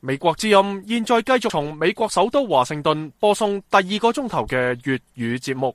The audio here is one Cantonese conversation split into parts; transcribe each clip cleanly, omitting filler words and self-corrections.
美國之音現在繼續從美國首都華盛頓播送第2個鐘頭嘅粵語節目。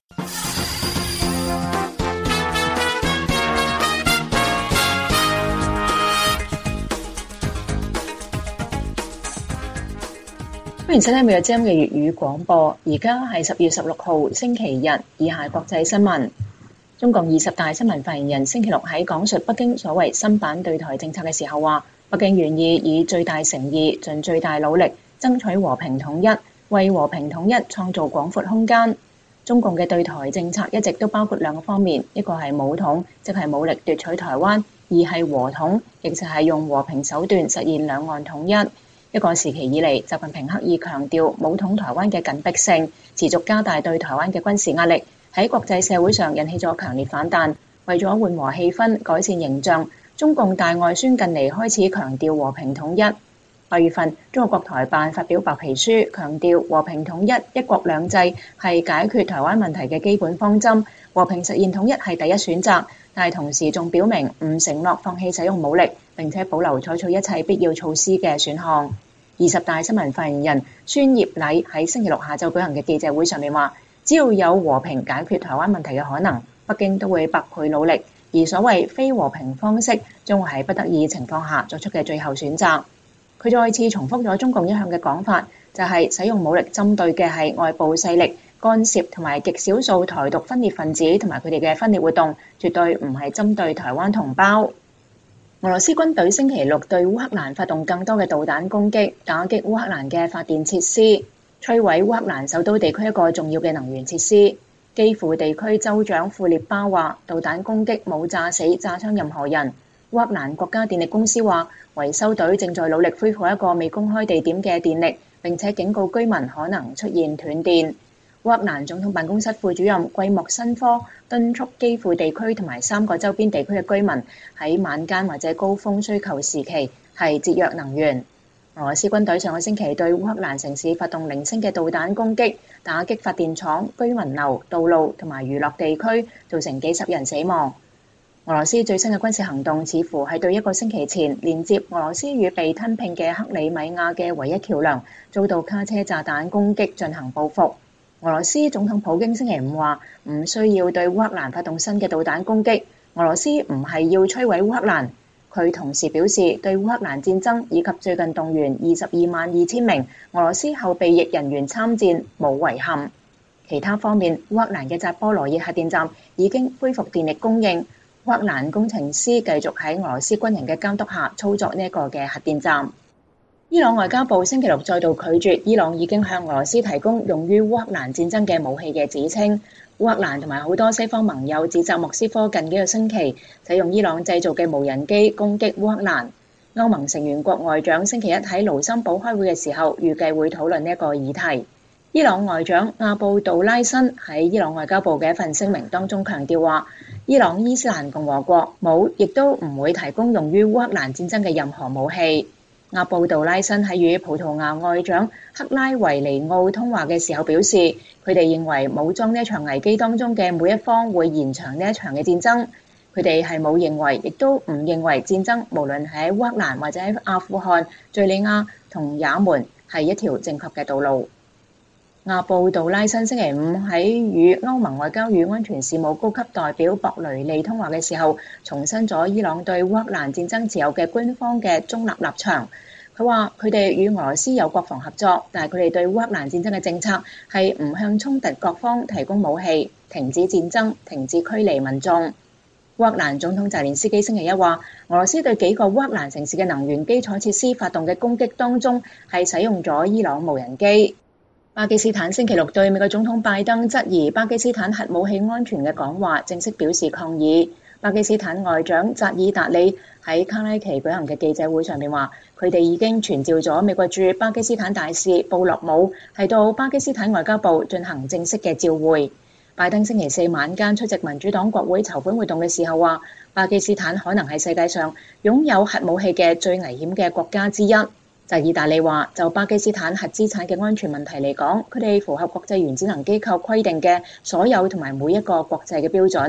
歡迎收聽每日之音嘅粵語廣播。而家係10月16號星期日，以下國際新聞。中共20大新聞發言人星期六喺講述北京所謂新版對台政策嘅時候話，北京願意以最大誠意、盡最大努力爭取和平統一，為和平統一創造廣闊空間。中共嘅對台政策一直都包括2個方面，一個係武統，即係武力奪取台灣；二係和統，亦就係用和平手段實現兩岸統一。一個時期以嚟，習近平刻意強調武統台灣嘅緊迫性，持續加大對台灣嘅軍事壓力，喺國際社會上引起咗強烈反彈。為咗緩和氣氛、改善形象，中共大外宣近嚟開始強調和平統一。8月份，中國國台辦發表白皮書，強調和平統一、一國兩制係解決台灣問題嘅基本方針，和平實現統一係第一選擇。但係同時仲表明唔承諾放棄使用武力，並且保留採取一切必要措施嘅選項。20大新聞發言人孫業禮喺星期六下晝舉行嘅記者會上面話，只要有和平解決台灣問題嘅可能，北京都會百倍努力。而所謂非和平方式，將會喺不得已情況下作出嘅最後選擇。佢再次重複咗中共一向嘅講法，就係使用武力針對嘅係外部勢力干涉同埋極少數台獨分裂分子同埋佢哋嘅分裂活動，絕對唔係針對台灣同胞。俄羅斯軍隊星期六對烏克蘭發動更多嘅導彈攻擊，打擊烏克蘭嘅發電設施，摧毀烏克蘭首都地區一個重要嘅能源設施。基輔地區州長庫列巴話，導彈攻擊冇炸死、炸傷任何人。烏克蘭國家電力公司話，維修隊正在努力恢復一個未公開地點嘅電力，並且警告居民可能出現斷電。烏克蘭總統辦公室副主任季莫申科敦促基輔地區同埋3個周邊地區嘅居民喺晚間或者高峰需求時期係節約能源。俄羅斯軍隊上個星期對烏克蘭城市發動零星嘅導彈攻擊，打擊發電廠、居民樓、道路同埋娛樂地區，造成幾十人死亡。俄羅斯最新嘅軍事行動似乎係對一個星期前連接俄羅斯與被吞併嘅克里米亞嘅唯一橋梁遭到卡車炸彈攻擊進行報復。俄羅斯總統普京星期5話，唔需要對烏克蘭發動新嘅導彈攻擊，俄羅斯唔係要摧毀烏克蘭。佢同時表示，對烏克蘭戰爭以及最近動員222000名俄羅斯後備役人員參戰冇遺憾。其他方面，烏克蘭嘅扎波羅熱核電站已經恢復電力供應，烏克蘭工程師繼續喺俄羅斯軍人嘅監督下操作呢一個嘅核電站。伊朗外交部星期六再度拒絕伊朗已經向俄羅斯提供用於烏克蘭戰爭嘅武器嘅指稱。烏克蘭同埋好多西方盟友指責莫斯科近幾個星期使用伊朗製造嘅無人機攻擊烏克蘭。歐盟成員國外長星期一喺盧森堡開會嘅時候，預計會討論呢一個議題。伊朗外長阿布杜拉辛喺伊朗外交部嘅一份聲明當中強調話，伊朗伊斯蘭共和國冇亦都唔會提供用於烏克蘭戰爭嘅任何武器。阿布杜拉辛喺與葡萄牙外長克拉維尼奧通話嘅時候表示，佢哋認為武裝呢一場危機當中嘅每一方會延長呢一場嘅戰爭。佢哋係冇認為，亦都唔認為戰爭無論喺烏克蘭或者喺阿富汗、敘利亞同也門係一條正確嘅道路。阿布杜拉辛星期5喺與歐盟外交與安全事務高級代表博雷利通話嘅時候，重申咗伊朗對烏克蘭戰爭持有嘅官方嘅中立立場。佢話佢哋與俄羅斯有國防合作，但係佢哋對烏克蘭戰爭嘅政策係唔向衝突各方提供武器、停止戰爭、停止驅離民眾。烏克蘭總統澤連斯基星期一話，俄羅斯對幾個烏克蘭城市嘅能源基礎設施發動嘅攻擊當中係使用咗伊朗無人機。巴基斯坦星期六對美國總統拜登質疑巴基斯坦核武器安全嘅講話正式表示抗議。巴基斯坦外長扎爾達里喺卡拉奇舉行嘅記者會上面話，佢哋已經傳召咗美國駐巴基斯坦大使布洛姆係到巴基斯坦外交部進行正式嘅召會。拜登星期4晚間出席民主黨國會籌款活動嘅時候話，巴基斯坦可能係世界上擁有核武器嘅最危險嘅國家之一。扎爾達里話，就巴基斯坦核資產嘅安全問題嚟講，佢哋符合國際原子能機構規定嘅所有同埋每一個國際嘅標準。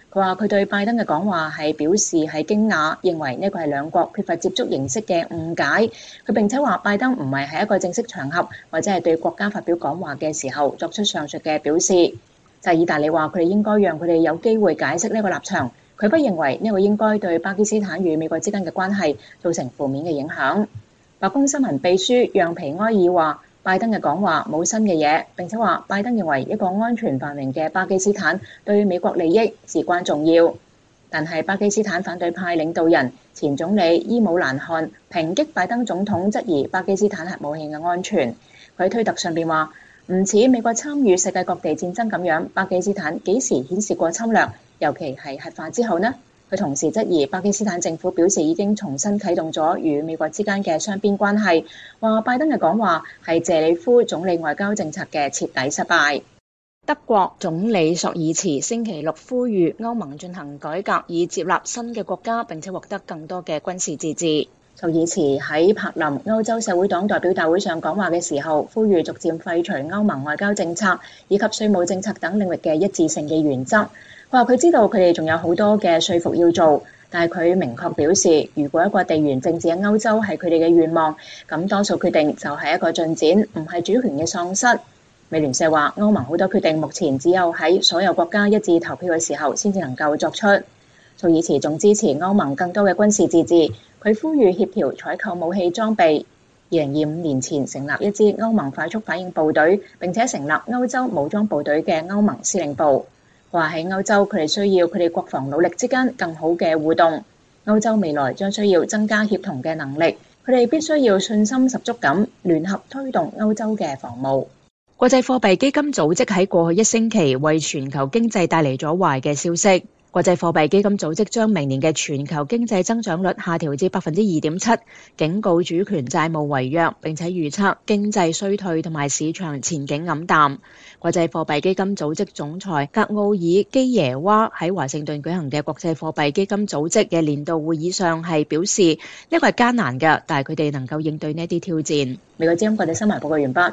佢話佢對拜登嘅講話係表示係驚訝，認為呢個係兩國缺乏接觸形式嘅誤解。佢並且話拜登唔係喺一個正式場合或者係對國家發表講話嘅時候作出上述嘅表示。就係意大利話佢哋應該讓佢哋有機會解釋呢個立場。佢不認為呢個應該對巴基斯坦與美國之間嘅關係造成負面嘅影響。白宮新聞秘書讓皮埃爾話，拜登嘅講話冇新嘅嘢，並且話拜登認為一個安全繁榮嘅巴基斯坦對美國利益至關重要。但係巴基斯坦反對派領導人前總理伊姆蘭汗抨擊拜登總統質疑巴基斯坦核武器嘅安全。佢喺推特上邊話，唔似美國參與世界各地戰爭咁樣，巴基斯坦幾時顯示過侵略，尤其係核化之後呢？佢同時質疑巴基斯坦政府表示已經重新啟動咗與美國之間嘅雙邊關係，話拜登嘅講話係謝里夫總理外交政策嘅徹底失敗。德國總理朔爾茨星期六呼籲歐盟進行改革，以接納新嘅國家，並且獲得更多嘅軍事自治。朔爾茨喺柏林歐洲社會黨代表大會上講話嘅時候，呼籲逐漸廢除歐盟外交政策以及稅務政策等領域嘅一致性嘅原則。佢話佢知道佢哋仲有好多嘅說服要做，但係佢明確表示，如果一個地緣政治喺歐洲係佢哋嘅願望，咁多數決定就係一個進展，唔係主權嘅喪失。美聯社話，歐盟好多決定目前只有喺所有國家一致投票嘅時候先至能夠作出。朔爾茨仲支持歐盟更多嘅軍事自治，佢呼籲協調採購武器裝備。2025年前成立一支歐盟快速反應部隊，並且成立歐洲武裝部隊嘅歐盟司令部。話喺歐洲，佢哋需要佢哋國防努力之間更好嘅互動。歐洲未來將需要增加協同嘅能力，佢哋必須要信心十足咁聯合推動歐洲嘅防務。國際貨幣基金組織喺過去一星期為全球經濟帶嚟咗壞嘅消息。國際貨幣基金組織將明年嘅全球經濟增長率下調至 2.7%， 警告主權債務違約，並且預測經濟衰退同埋市場前景黯淡。國際貨幣基金組織總裁格奧爾基耶娃喺華盛頓舉行嘅國際貨幣基金組織嘅年度會議上係表示，呢個係艱難嘅，但係佢哋能夠應對呢啲挑戰。美國之音國際新聞報告完畢。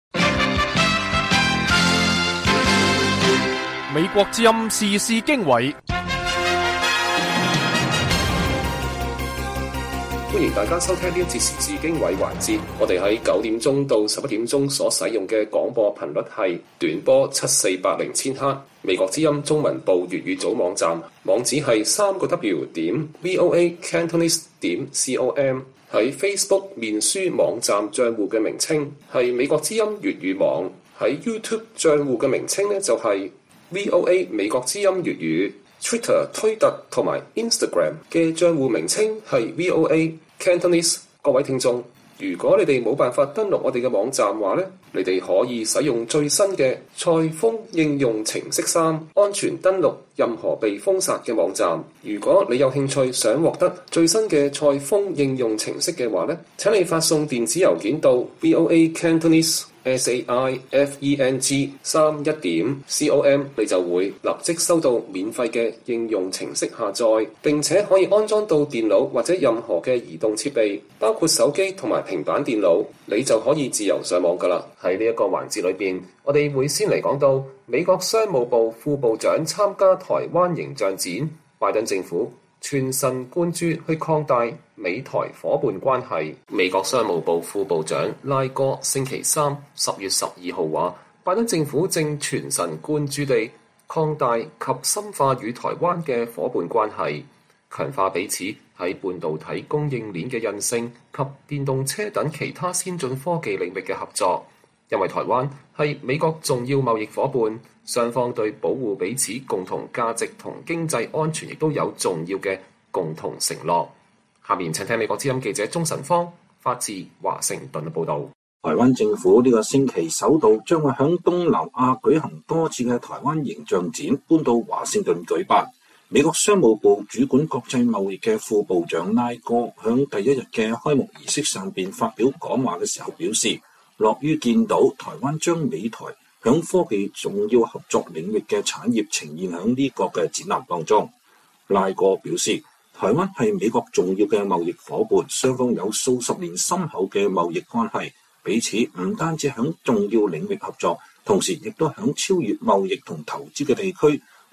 美國之音時事經緯， 歡迎大家收聽呢一節時事經緯環節。我哋喺9點鐘到11點鐘所使用嘅廣播頻率係短波7480千赫。美國之音中文部粵語組網站網址係3w.voacantonese.com。喺 Facebook 面書網站賬戶嘅名稱係美國之音粵語網。喺 YouTube 賬戶嘅名稱呢就係VOA 美國之音粵語。 Twitter 推特同埋 Instagram 嘅賬戶名稱係 VOA Cantonese。 各位聽眾，如果你哋冇辦法登錄我哋嘅網站話呢，你哋可以使用最新嘅賽風應用程式3安全登錄任何被封殺嘅網站。如果你有興趣想獲得最新嘅賽風應用程式嘅話呢，請你發送電子郵件到 VOA Cantonese SAIFENG31.com， 你就會立即收到免費嘅應用程式下載，並且可以安裝到電腦或者任何嘅移動設備，包括手機同埋平板電腦，你就可以自由上網㗎喇。喺呢一個環節裏邊，我哋會先嚟講到美國商務部副部長參加台灣形象展，拜登政府全神貫注去擴大美台夥伴關係。美國商務部副部長拉哥星期三10月12號話，拜登政府正全神貫注地擴大及深化與台灣嘅夥伴關係，強化彼此喺半導體供應鏈嘅韌性及電動車等其他先進科技領域嘅合作。因為台灣係美國重要貿易夥伴，雙方對保護彼此共同價值同經濟安全亦都有重要嘅共同承諾。下面請聽美國之音記者鍾晨芳發自華盛頓嘅報導。 台灣政府呢個星期首度將會響東南亞舉行多次嘅台灣形象展搬到華盛頓舉辦。美國商務部主管國際貿易嘅副部長拉哥響第一日嘅開幕儀式上邊發表講話嘅時候表示，樂於見到台灣將美台響科技重要合作領域嘅產業呈現響呢個嘅展覽當中。拉哥表示，台灣係美國重要嘅貿易夥伴，雙方有數十年深厚嘅貿易關係，彼此唔單止響重要領域合作，同時亦都響超越貿易同投資嘅地區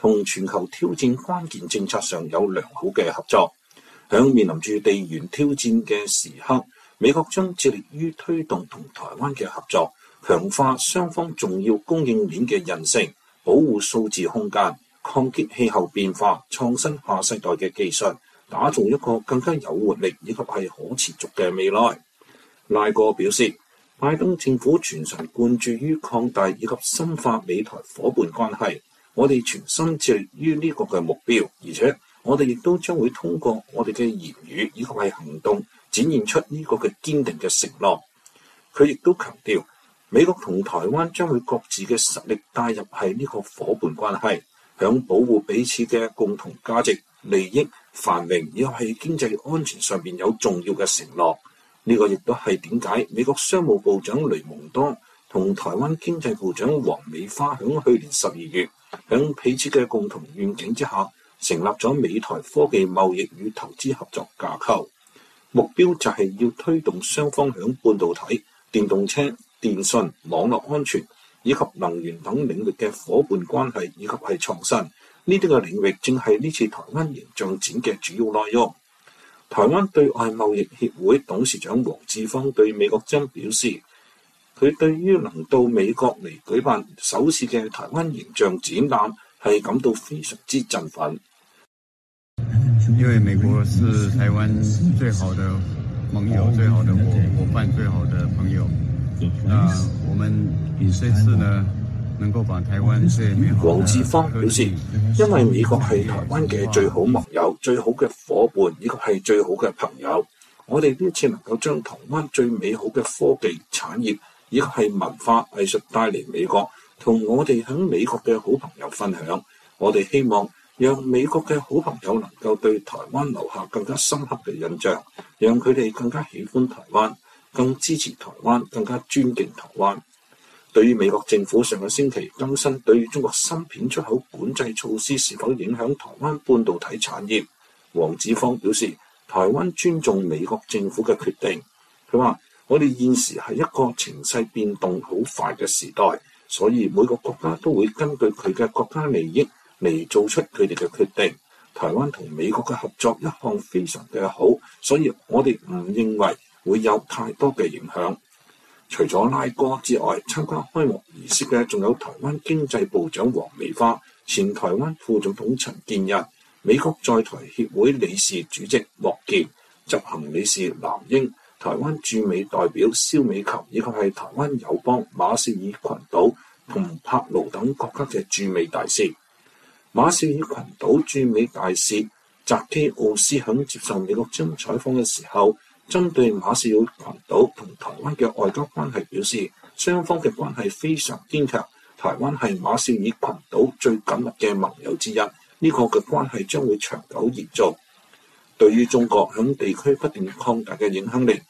同全球挑戰關鍵政策上有良好嘅合作。響面臨住地緣挑戰嘅時刻，美國將致力於推動同台灣嘅合作，強化雙方重要供應鏈嘅韌性，保護數字空間，抗擊氣候變化，創新下世代嘅技術，打造一個更加有活力以及係可持續嘅未來。拉哥表示，拜登政府全神貫注於擴大以及深化美台夥伴關係，我哋全心致力於呢個嘅目標，而且我哋亦都將會通過我哋嘅言語以及係行動展現出呢個嘅堅定嘅承諾。佢亦都強調，美國同台灣將會各自嘅實力帶入係呢個夥伴關係，響保護彼此嘅共同價值、利益、繁榮以及係經濟安全上邊有重要嘅承諾。呢個亦都係點解美國商務部長雷蒙多同台灣經濟部長黃美花響去年12月響彼此嘅共同願景之下，成立咗美台科技貿易與投資合作架構，目標就係要推動雙方響半導體、電動車、電信、網絡安全以及能源等領域嘅伙伴關係以及係創新。呢啲嘅領域正係呢次台灣形象展嘅主要內容。台灣對外貿易協會董事長黃志芳對美國之音表示，佢對於能到美國嚟舉辦首次嘅台灣形象展覽係感到非常之振奮。 因為美國是台灣最好的盟友、最好的夥伴、最好的朋友。我們這次呢能夠把台灣最美好的。 黃志芳表示，因為美國係台灣嘅最好盟友、最好嘅夥伴以及係最好嘅朋友，我哋呢次能夠將台灣最美好嘅科技產業以及係文化藝術帶嚟美國，同我哋喺美國嘅好朋友分享。我哋希望讓美國嘅好朋友能夠對台灣留下更加深刻嘅印象，讓佢哋更加喜歡台灣，更支持台灣，更加尊敬台灣。對於美國政府上個星期更新對於中國芯片出口管制措施是否影響台灣半導體產業，黃志芳表示，台灣尊重美國政府嘅決定。佢話：我哋現時係一個情勢變動好快嘅時代，所以每個國家都會根據佢嘅國家利益嚟做出佢哋嘅決定。台灣同美國嘅合作一向非常嘅好，所以我哋唔認為會有太多嘅影響。除咗拉哥之外，參加開幕儀式嘅仲有台灣經濟部長黃美花、前台灣副總統陳建仁、美國在台協會理事主席莫健、執行理事藍英、台灣駐美代表蕭美琴以及係台灣友邦馬紹爾群島同帕勞等國家嘅駐美大使。馬紹爾群島駐美大使澤基奧斯響接受美國之音採訪嘅時候，針對馬紹爾群島同台灣嘅外交關係表示，雙方嘅關係非常堅強，台灣係馬紹爾群島最緊密嘅盟友之一，呢個嘅關係將會長久延續。對於中國響地區不斷擴大嘅影響力，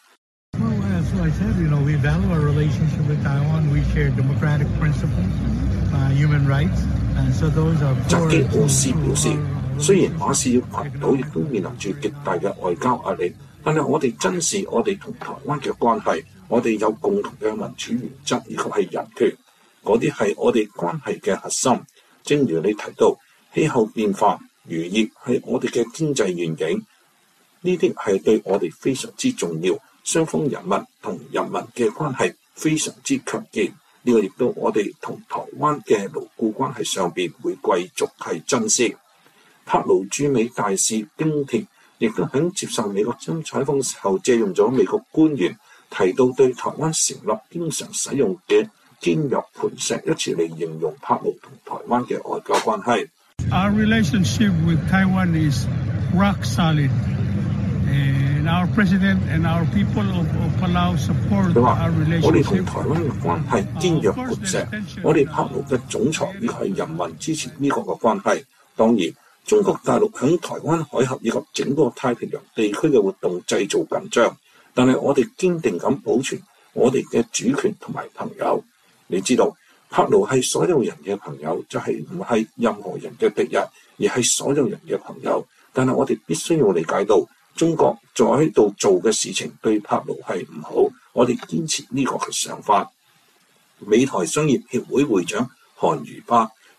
澤基奧斯表示，雖然馬紹爾群島亦都面臨住極大嘅外交壓力，但係我哋珍視我哋同台灣嘅關係，我哋有共同嘅民主原則以及係人權，嗰啲係我哋關係嘅核心。正如你提到，氣候變化、漁業係我哋嘅經濟願景，呢啲係對我哋非常之重要。雙方人民同人民嘅關係非常之強健，呢個亦都我哋同台灣嘅牢固關係上邊會繼續係珍視。帕勞駐美大使丁田亦都喺接受美國之音採訪嘅時候，借用咗美國官員提到對台灣成立經常使用嘅堅若磐石一詞嚟形容帕勞同台灣嘅外交關係。 Our relationship with Taiwan is rock solid, and our president and our people of Palau support our relationship. 我哋同台灣嘅關係堅若磐石，我哋帕勞嘅總裁亦係人民支持呢個嘅關係。當然，中國大陸喺台灣海峽以及整個太平洋地區嘅活動製造緊張，但係我哋堅定咁保存我哋嘅主權同埋朋友。你知道，帕勞係所有人嘅朋友，就係唔係任何人嘅敵人，而係所有人嘅朋友。但係我哋必須要理解到，中國在喺度做嘅事情對帕勞係唔好，我哋堅持呢個嘅想法。美台商業協會會長韓如巴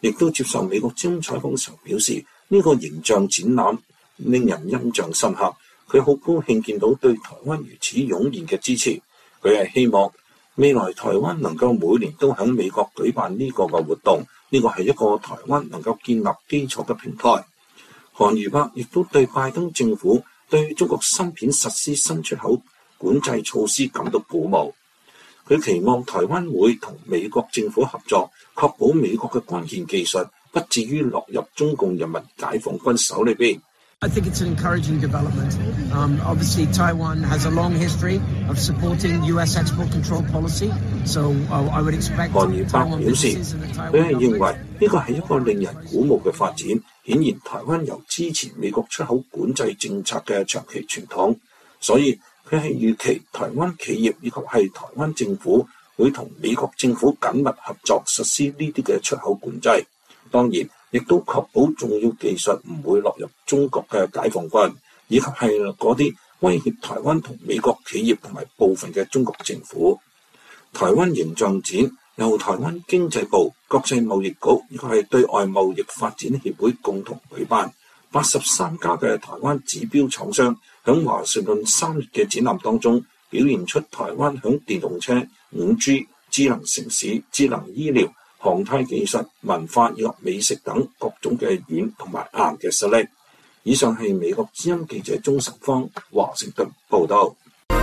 亦都接受美國之音採訪時表示，呢個形象展覽令人印象深刻。佢好高興見到對台灣如此湧現嘅支持。佢係希望未來台灣能夠每年都喺美國舉辦呢個嘅活動，呢個係一個台灣能夠建立基礎嘅平台。韓瑜伯亦都對拜登政府對中國芯片實施新出口管制措施感到鼓舞。佢期望台灣會同美國政府合作，確保美國嘅關鍵技術不至於落入中共人民解放軍手裏邊。 I think it's an encouraging development. Obviously, Taiwan has a long history of supporting U.S. export control policy, so I would expect. 韓瑜伯表示，佢係認為呢個係一個令人鼓舞嘅發展。顯然，台灣有支持美國出口管制政策嘅長期傳統，所以佢係預期台灣企業以及係台灣政府會同美國政府緊密合作實施呢啲嘅出口管制。當然，亦都確保重要技術唔會落入中國嘅解放軍，以及係嗰啲威脅台灣同美國企業同埋部分嘅中國政府。台灣形象展由台灣經濟部、國際貿易局以及係對外貿易發展協會共同舉辦，83家嘅台灣指標廠商響華盛頓3月嘅展覽當中，表現出台灣響電動車、5G、智能城市、智能醫療、航太技術、文化以及美食等各種嘅軟同埋硬嘅實力。以上係美國之音記者鍾成芳華盛頓報道。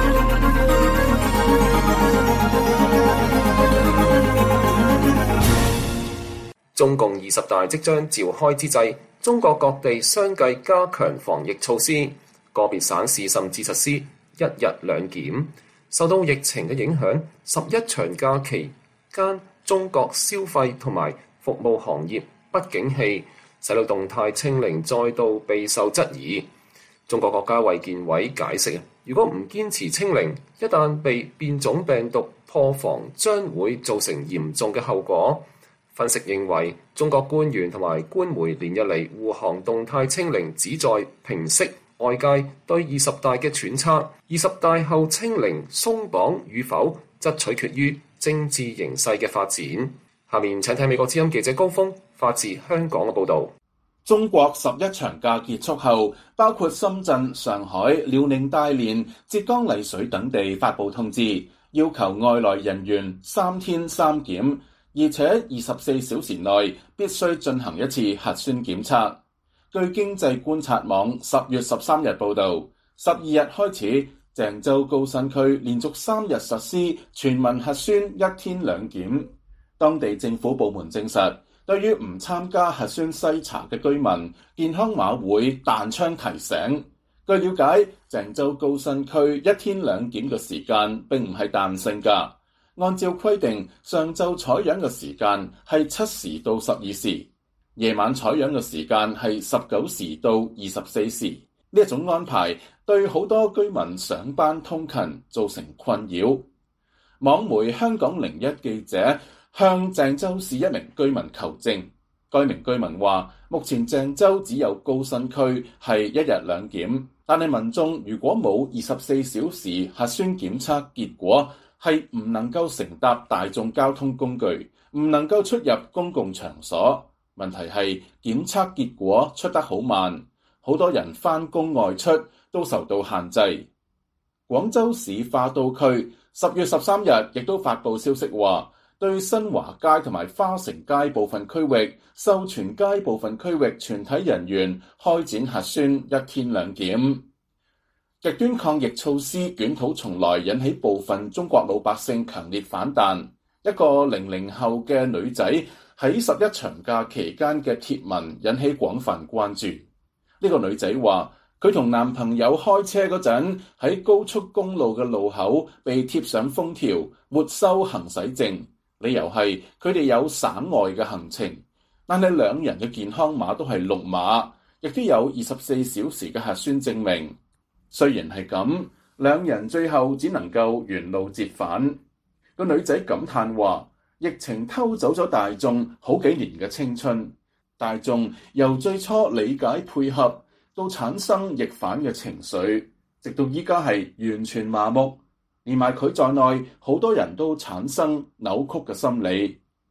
中共20大即將召開之際，中國各地相繼加強防疫措施，個別省市甚至實施1日2檢。受到疫情嘅影響，11長假期間中國消費同埋服務行業不景氣，使到動態清零再度備受質疑。中國國家衛健委解釋，如果唔堅持清零，一旦被變種病毒破防，將會造成嚴重嘅後果。分析認為，中國官員同埋官媒連日嚟護航動態清零，旨在平息外界對20大嘅揣測。20大後清零鬆綁與否，則取決於政治形勢嘅發展。下面請睇美國之音記者高峰發自香港嘅報導。 中國11長假結束後，包括深圳、上海、遼寧大連、浙江麗水等地發布通知，要求外來人員3天3檢，而且24小時內必須進行一次核酸檢測。據經濟觀察網10月13日報導，12日開始，鄭州高新區連續3日實施全民核酸1天2檢。當地政府部門證實，對於唔參加核酸篩查嘅居民，健康碼會彈窗提醒。據了解，鄭州高新區1天2檢嘅時間並唔係彈性㗎。按照規定，上晝採樣嘅時間係7時到12時，夜晚採樣嘅時間係19時到24時。呢一種安排對好多居民上班通勤造成困擾。網媒香港01記者向鄭州市一名居民求證，該名居民話：目前鄭州只有高新區係1日2檢，但係民眾如果冇24小時核酸檢測結果，係唔能夠乘搭大眾交通工具，唔能夠出入公共場所。問題係檢測結果出得好慢，好多人返工外出都受到限制。廣州市花都區10月13日亦都發布消息話，對新華街同埋花城街部分區域、秀全街部分區域全體人員開展核酸1天2檢。極端抗疫措施捲土重來，引起部分中國老百姓強烈反彈。一個00後嘅女仔喺11長假期間嘅貼文引起廣泛關注。呢個女仔話，佢同男朋友開車嗰陣喺高速公路嘅路口被貼上封條，沒收行駛證，理由係佢哋有省外嘅行程，但係兩人嘅健康碼都係綠碼，亦都有24小時嘅核酸證明。雖然係咁，兩人最後只能夠原路折返。個女仔感嘆話，疫情偷走咗大眾好幾年嘅青春，大眾由最初理解配合到產生逆反嘅情緒，直到依家係完全麻木，連埋佢在內好多人都產生扭曲嘅心理。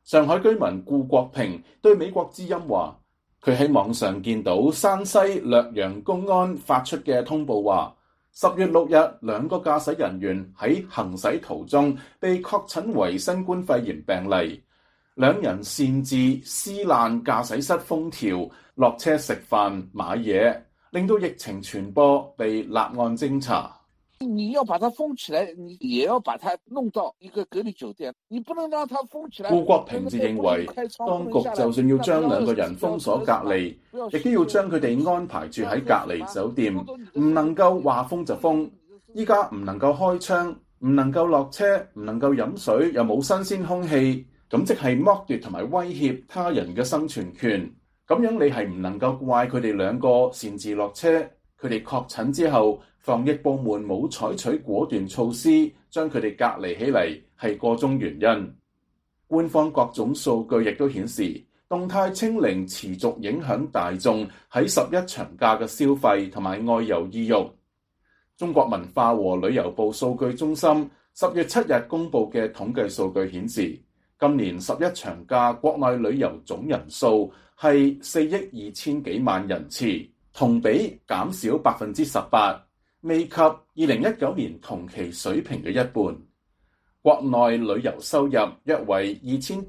上海居民顧國平對美國之音話，佢喺網上見到山西略陽公安發出嘅通報話，10月6日兩個駕駛人員喺行駛途中被確診為新冠肺炎病例，兩人擅自撕爛駕駛室封條，落車食飯買嘢，令到疫情傳播被立案偵查。 你要把它封起來，你也要把它弄到一個隔離酒店，你不能讓它封起來。 顧國平自認為，當局就算要將兩個人封鎖隔離，亦都要將佢哋安排住喺隔離酒店，唔能夠話封就封。依家唔能夠開窗，唔能夠落車，唔能夠飲水，又冇新鮮空氣，咁即係剝奪同埋威脅他人嘅生存權。咁樣你係唔能夠怪佢哋兩個擅自落車。佢哋確診之後，防疫部門冇採取果斷措施，將佢哋隔離起嚟，係個中原因。官方各種數據亦都顯示，動態清零持續影響大眾喺11長假嘅消費同埋外遊意欲。中國文化和旅遊部數據中心10月7日公佈嘅統計數據顯示，今年11長假國內旅遊總人數係4億2千幾萬人次，同比減少18%，未及2019年同期水平嘅一半。國內旅遊收入約為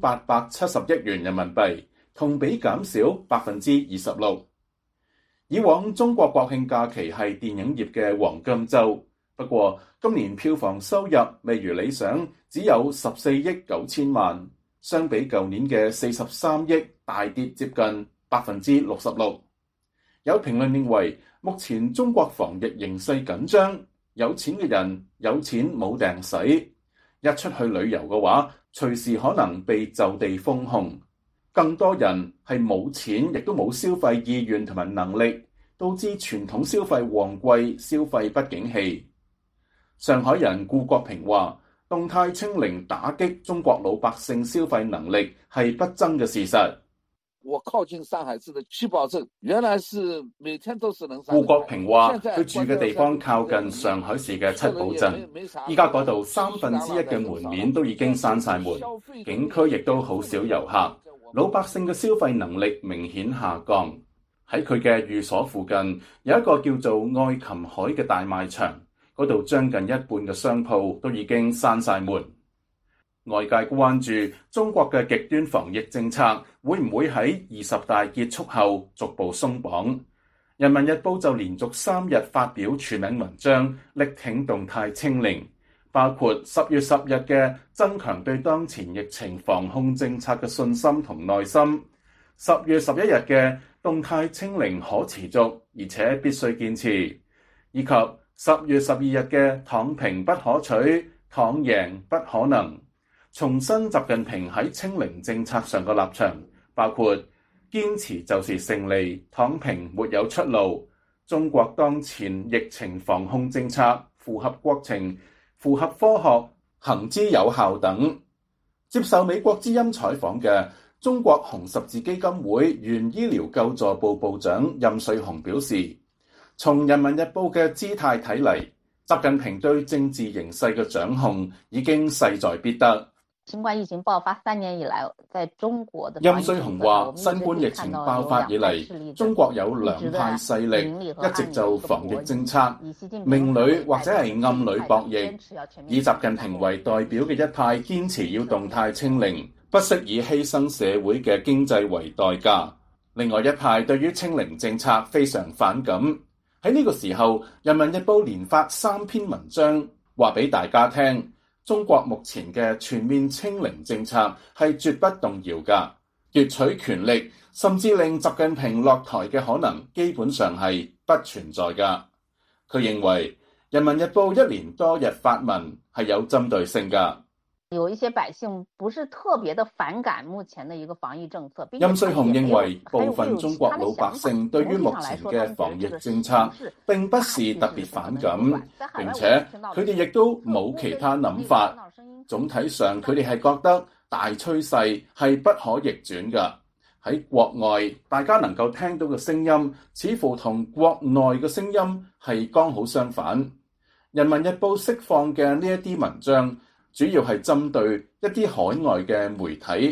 2870億元人民幣，同比減少26%。以往中國國慶假期係電影業嘅黃金週，不過今年票房收入未如理想，只有14億9千萬，相比舊年嘅43億大跌接近66%。有評論認為，目前中國防疫形勢緊張，有錢嘅人有錢冇掟使，一出去旅遊嘅話，隨時可能被就地封控。更多人係冇錢，亦都冇消費意願同埋能力，導致傳統消費旺季消費不景氣。上海人顧國平話，動態清零打擊中國老百姓消費能力係不爭嘅事實。 我靠近上海市的七寶鎮，原來是每天都是能上。 顧國平話，佢住嘅地方靠近上海市嘅七寶鎮，依家嗰度1/3嘅門面都已經閂晒門，景區亦都好少遊客，老百姓嘅消費能力明顯下降。喺佢嘅寓所附近有一個叫做愛琴海嘅大賣場，嗰度將近一半嘅商鋪都已經閂晒門。外界關注中國嘅極端防疫政策會唔會喺20大結束後逐步鬆綁。人民日報就連續3日發表署名文章，力挺動態清零，包括10月10日嘅增強對當前疫情防控政策嘅信心同耐心，10月11日嘅動態清零可持續而且必須堅持，以及10月12日嘅躺平不可取，躺贏不可能。重申習近平喺清零政策上嘅立場，包括堅持就是勝利，躺平沒有出路。中國當前疫情防控政策符合國情、符合科學、行之有效等。接受美國之音採訪嘅中國紅十字基金會原醫療救助部部長任瑞紅表示，從人民日報嘅姿態睇嚟，習近平對政治形勢嘅掌控已經勢在必得。 新冠疫情爆發3年以來，在中國的任瑞紅話，新冠疫情爆發以嚟，中國有兩派勢力一直就防疫政策明裏或者係暗裏博弈，以習近平為代表嘅一派堅持要動態清零，不惜以犧牲社會嘅經濟為代價。另外一派對於清零政策非常反感。喺呢個時候，人民日報連發3篇文章，話俾大家聽。中國目前嘅全面清零政策係絕不動搖㗎，奪取權力甚至令習近平落台嘅可能基本上係不存在㗎。佢認為《人民日報》1年多日發文係有針對性㗎。 有一些百姓不是特別的反感目前的一個防疫政策。 任瑞紅認為部分中國老百姓對於目前嘅防疫政策並不是特別反感，並且佢哋亦都冇其他諗法。總體上佢哋係覺得大趨勢係不可逆轉㗎。喺國外大家能夠聽到嘅聲音似乎同國內嘅聲音係剛好相反。人民日報釋放嘅呢一啲文章主要係針對一啲海外嘅媒體，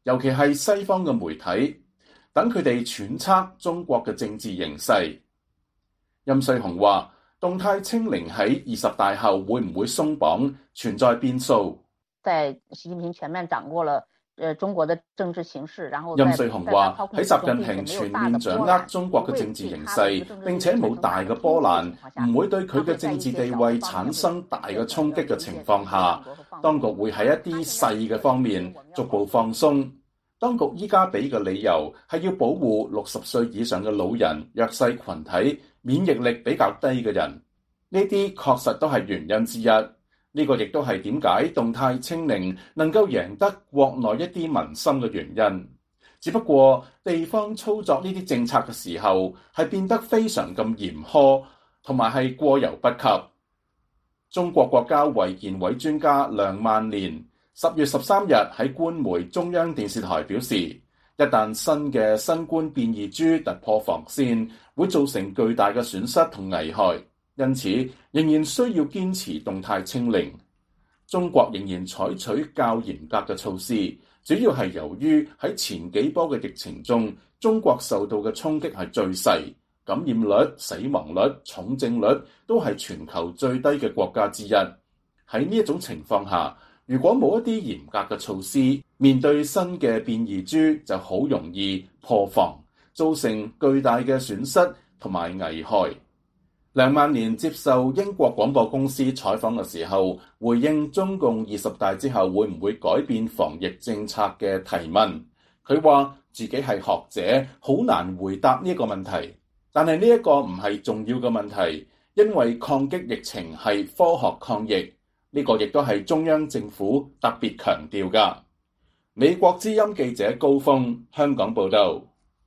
尤其係西方嘅媒體，等佢哋揣測中國嘅政治形勢。任瑞雄話：動態清零喺20大後會唔會鬆綁，存在變數。 在習近平全面掌握了中國的政治形勢，然後任瑞雄話喺習近平全面掌握中國嘅政治形勢，並且冇大嘅波瀾，唔會對佢嘅政治地位產生大嘅衝擊嘅情況下，當局會喺一啲細嘅方面逐步放鬆。當局依家俾嘅理由係要保護60歲以上嘅老人、弱勢群體、免疫力比較低嘅人，呢啲確實都係原因之一。呢個亦都係點解動態清零能夠贏得國內一啲民心嘅原因。只不過地方操作呢啲政策嘅時候係變得非常咁嚴苛，同埋係過猶不及。中國國家衛健委專家梁萬年10月13日喺官媒中央電視台表示，一旦新嘅新冠變異株突破防線，會造成巨大嘅損失同危害。因此，仍然需要堅持動態清零。中國仍然採取較嚴格嘅措施，主要係由於喺前幾波嘅疫情中，中國受到嘅衝擊係最細，感染率、死亡率、重症率都係全球最低嘅國家之一。喺呢一種情況下，如果冇一啲嚴格嘅措施，面對新嘅變異株就好容易破防，造成巨大嘅損失同埋危害。梁萬年接受英國廣播公司採訪嘅時候，回應中共20大之後會唔會改變防疫政策嘅提問，佢話自己係學者，好難回答呢一個問題。但係呢一個唔係重要嘅問題，因為抗擊疫情係科學抗疫，呢個亦都係中央政府特別強調㗎。美國之音記者高峰，香港報導。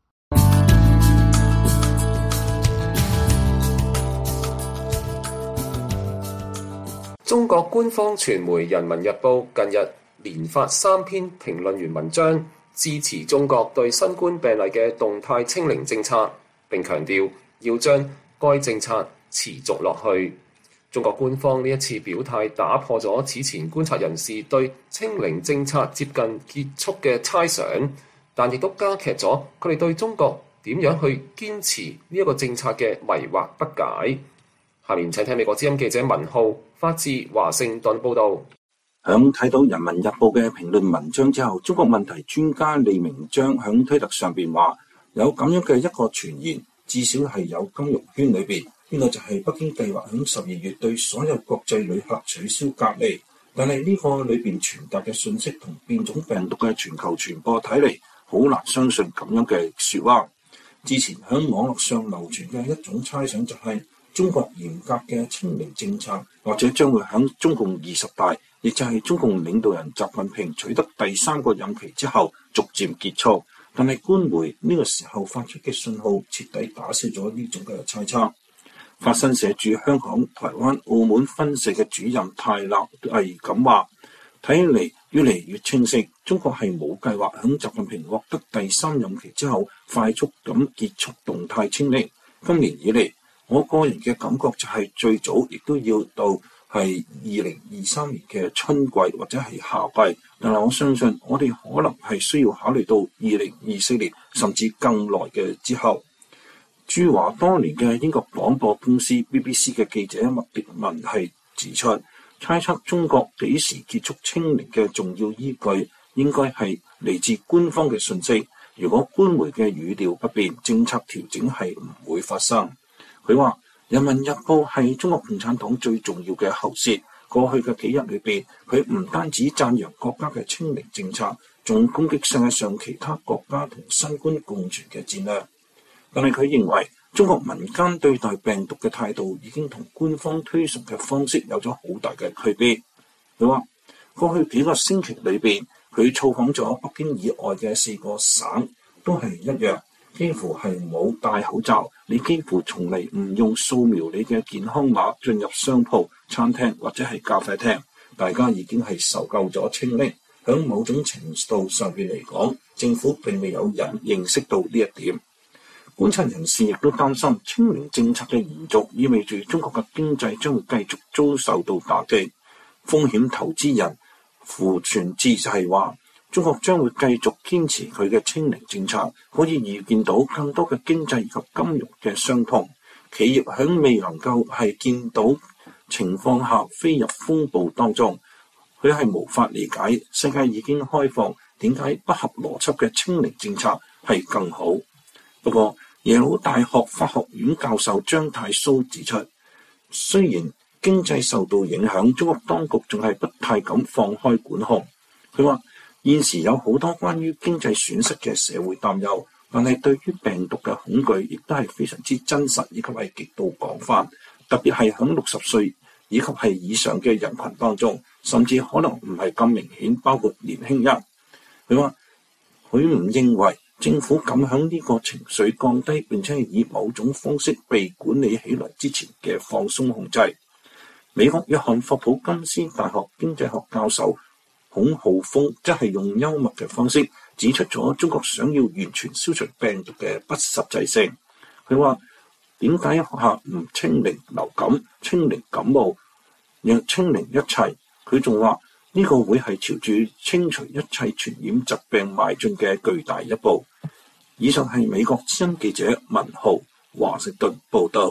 中國官方傳媒《人民日報》近日連發3篇評論員文章，支持中國對新冠病例嘅動態清零政策，並強調要將該政策持續落去。中國官方呢一次表態打破咗此前觀察人士對清零政策接近結束嘅猜想，但亦都加劇咗佢哋對中國點樣去堅持呢一個政策嘅迷惑不解。下面請聽美國之音記者文浩發自華盛頓報導。 響睇到《人民日報》嘅評論文章之後，中國問題專家李明章響推特上邊話，有咁樣嘅一個傳言，至少係有金融圈裏邊，呢個就係北京計劃響12月對所有國際旅客取消隔離。但係呢個裏邊傳達嘅信息同變種病毒嘅全球傳播睇嚟，好難相信咁樣嘅説話。之前響網絡上流傳嘅一種猜想就係，中國嚴格嘅清零政策，或者將會喺中共20大，亦就係中共領導人習近平取得第3個任期之後逐漸結束。但係官媒呢個時候發出嘅信號，徹底打消咗呢種嘅猜測。法新社駐香港、台灣、澳門分社嘅主任泰勒係咁話，睇嚟越嚟越清晰，中國係冇計劃喺習近平獲得第3任期之後快速咁結束動態清零。今年以嚟，我個人嘅感覺就係最早亦都要到係2023年嘅春季或者係夏季，但係我相信我哋可能係需要考慮到2024年甚至更耐嘅之後。駐華多年嘅英國廣播公司 BBC 嘅記者麥迪文係指出，猜測中國幾時結束清零嘅重要依據應該係嚟自官方嘅信息。如果官媒嘅語調不變，政策調整係唔會發生。佢話：《人民日報》係中國共產黨最重要嘅喉舌。過去嘅幾日裏邊，佢唔單止讚揚國家嘅清零政策，仲攻擊世界上其他國家同新冠共存嘅戰略。但係佢認為，中國民間對待病毒嘅態度已經同官方推崇嘅方式有咗好大嘅區別。佢話：過去幾個星期裏邊，佢造訪咗北京以外嘅4個省，都係一樣。幾乎係冇戴口罩，你幾乎從嚟唔用掃描你嘅健康碼進入商鋪、餐廳或者係咖啡廳。大家已經係受夠咗清零。響某種程度上邊嚟講，政府並未有人認識到呢一點。觀察人士亦都擔心清零政策嘅延續，意味住中國嘅經濟將會繼續遭受到打擊。風險投資人傅傳志就係話， 中國將會繼續堅持佢嘅清零政策，可以預見到更多嘅經濟及金融嘅傷痛。企業響未能夠係見到情況下飛入風暴當中，佢係無法理解世界已經開放，點解不合邏輯嘅清零政策係更好。不過耶魯大學法學院教授張太蘇指出，雖然經濟受到影響，中國當局仲係不太敢放開管控。佢話現時有好多關於經濟損失嘅社會擔憂，但係對於病毒嘅恐懼亦都係非常之真實，以及係極度廣泛，特別係響60歲以及係以上嘅人群當中，甚至可能唔係咁明顯，包括年輕人。佢話佢唔認為政府敢響呢個情緒降低並且係以某種方式被管理起來之前嘅放鬆控制。美國約翰霍普金斯大學經濟學教授孔浩峰即係用幽默嘅方式指出咗中國想要完全消除病毒嘅不實際性。佢話點解學校唔清零流感、清零感冒，讓清零一切？佢仲話呢個會係朝住清除一切傳染疾病邁進嘅巨大一步。以上係美國之音記者文浩華盛頓報道。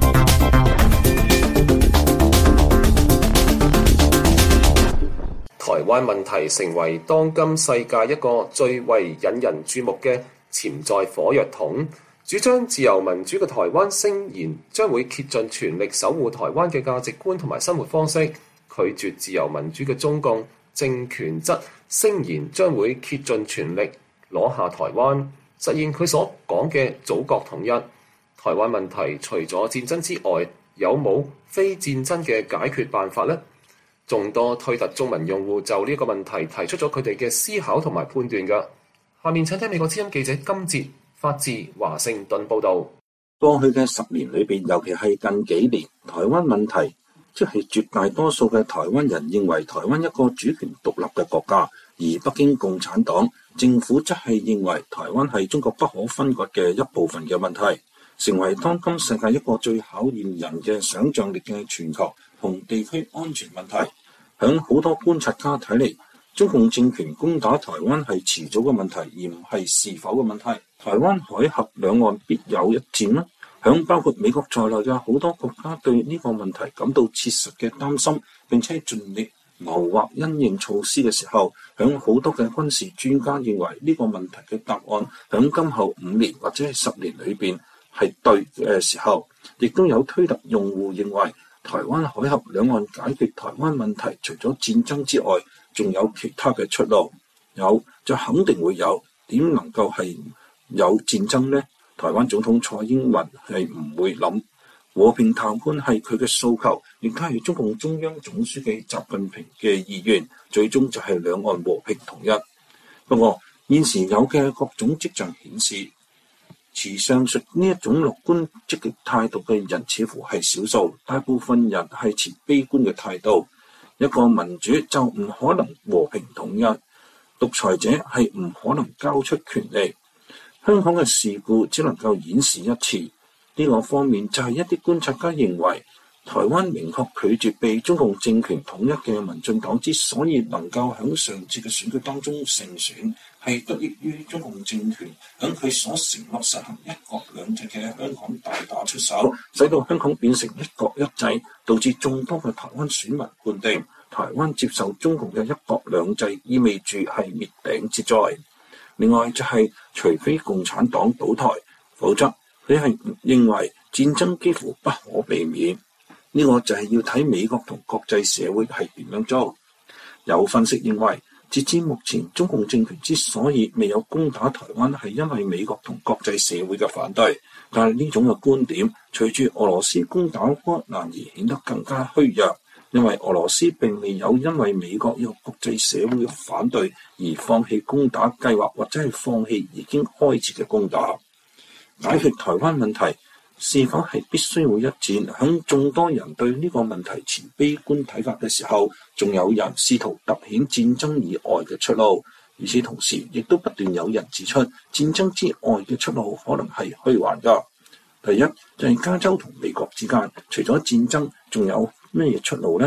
台灣問題成為當今世界一個最為引人注目嘅潛在火藥桶。主張自由民主嘅台灣聲言將會竭盡全力守護台灣嘅價值觀同埋生活方式，拒絕自由民主嘅中共政權則聲言將會竭盡全力攞下台灣，實現佢所講嘅祖國統一。台灣問題除咗戰爭之外，有冇非戰爭嘅解決辦法呢？眾多推特中文用戶就呢個問題提出咗佢哋嘅思考同埋判斷㗎。下面請聽美國之音記者金哲發自華盛頓報導。 過去嘅10年裏邊，尤其係近幾年，台灣問題即係絕大多數嘅台灣人認為台灣一個主權獨立嘅國家，而北京共產黨政府則係認為台灣係中國不可分割嘅一部分嘅問題，成為當今世界一個最考驗人嘅想像力嘅全球同地區安全問題。響好多觀察家睇嚟，中共政權攻打台灣係遲早嘅問題，而唔係是否嘅問題。台灣海峽兩岸必有一戰啦。響包括美國在內嘅好多國家對呢個問題感到切實嘅擔心，並且盡力謀劃因應措施嘅時候，響好多嘅軍事專家認為呢個問題嘅答案響今後5年或者係10年裏邊係對嘅時候，亦都有推特用戶認為台灣海峽兩岸解決台灣問題除咗戰爭之外，仲有其他嘅出路。有就肯定會有，點能夠係有戰爭呢？台灣總統蔡英文係唔會諗，和平談判係佢嘅訴求，亦都係中共中央總書記習近平嘅意願，最終就係兩岸和平統一。不過現時有嘅各種跡象顯示，持上述呢一種樂觀積極態度嘅人似乎係少數，大部分人係持悲觀嘅態度。一個民主就唔可能和平統一，獨裁者係唔可能交出權力。香港嘅事故只能夠演示一次。呢個方面就係一啲觀察家認為，台灣明確拒絕被中共政權統一嘅民進黨之所以能夠喺上次嘅選舉當中勝選，係得益於中共政權喺佢所承諾實行一國兩制嘅香港大打出手，使到香港變成一國一制，導致眾多嘅台灣選民判定台灣接受中共嘅一國兩制意味住係滅頂之災。另外就係除非共產黨倒台，否則佢係認為戰爭幾乎不可避免。呢個就係要睇美國同國際社會係點樣做。有分析認為，截至目前，中共政權之所以未有攻打台灣，係因為美國同國際社會嘅反對。但係呢種嘅觀點，隨住俄羅斯攻打烏克蘭而顯得更加虛弱，因為俄羅斯並未有因為美國呢個國際社會嘅反對而放棄攻打計劃，或者係放棄已經開始嘅攻打。解決台灣問題是否係必須會一戰？響眾多人對呢個問題持悲觀睇法嘅時候，仲有人試圖凸顯戰爭以外嘅出路。與此同時，亦都不斷有人指出，戰爭之外嘅出路可能係虛幻㗎。第一就係加州同美國之間，除咗戰爭，仲有咩嘢出路呢？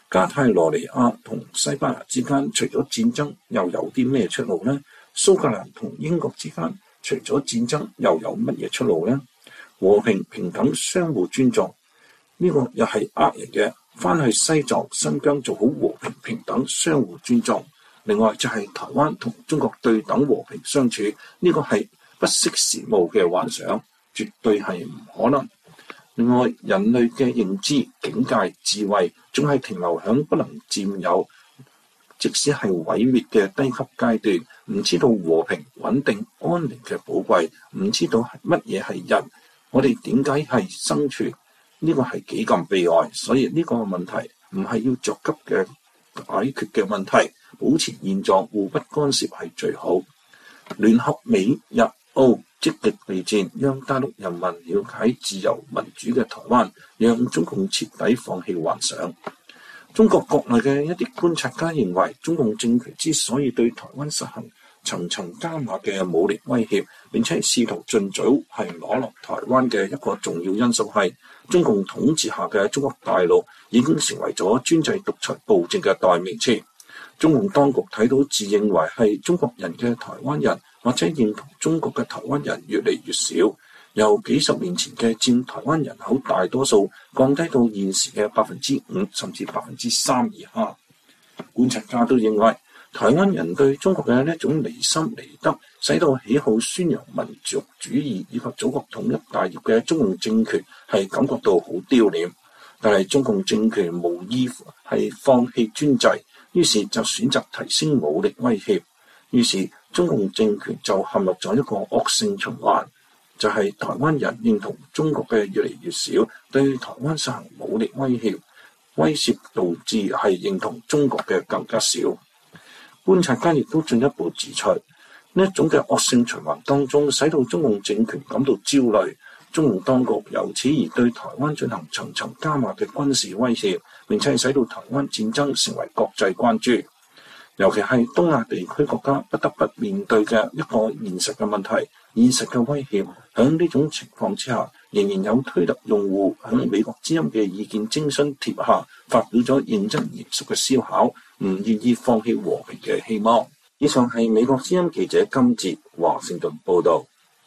加泰羅尼亞同西班牙之間除咗戰爭又有啲咩出路呢？蘇格蘭同英國之間除咗戰爭又有乜嘢出路呢？和平平等相互尊重，呢個又係呃人嘅。翻去西藏新疆做好和平平等相互尊重。另外就係台灣同中國對等和平相處，呢個係不識時務嘅幻想，絕對係唔可能。另外，人類嘅認知、境界、智慧，仲係停留響不能佔有，即使係毀滅嘅低級階段，唔知道和平、穩定、安寧嘅寶貴，唔知道乜嘢係人，我哋點解係生存？呢個係幾咁悲哀。所以呢個問題唔係要着急嘅解決嘅問題，保持現狀，互不干涉係最好。聯合美日澳積極備戰，讓大陸人民了解自由民主嘅台灣，讓中共徹底放棄幻想。中國國內嘅一啲觀察家認為，中共政權之所以對台灣實行層層加碼嘅武力威脅，並且試圖盡早係攞落台灣嘅一個重要因素係，中共統治下嘅中國大陸已經成為咗專制獨裁暴政嘅代名詞。中共當局睇到自認為係中國人嘅台灣人，或者認同中國嘅台灣人越嚟越少，由幾十年前嘅佔台灣人口大多數降低到現時嘅5%甚至3%以下。觀察家都認為，台灣人對中國嘅呢一種離心離德，使到喜好宣揚民族主義以及祖國統一大業嘅中共政權係感覺到好丟臉。但係中共政權無意係放棄專制，於是就選擇提升武力威脅，於是中共政權就陷入咗一個惡性循環，就係台灣人認同中國嘅越嚟越少，對台灣實行武力威脅，威脅導致係認同中國嘅更加少。觀察家亦都進一步指出，呢一種嘅惡性循環當中，使到中共政權感到焦慮。中共當局由此而對台灣進行層層加碼嘅軍事威脅，並且使到台灣戰爭成為國際關注。尤其係東亞地區國家不得不面對嘅一個現實嘅問題，現實嘅威脅。喺呢種情況之下，仍然有推特用戶喺美國之音嘅意見徵詢貼下發表咗認真嚴肅嘅思考，唔願意放棄和平嘅希望。以上係美國之音記者金哲華盛頓報導。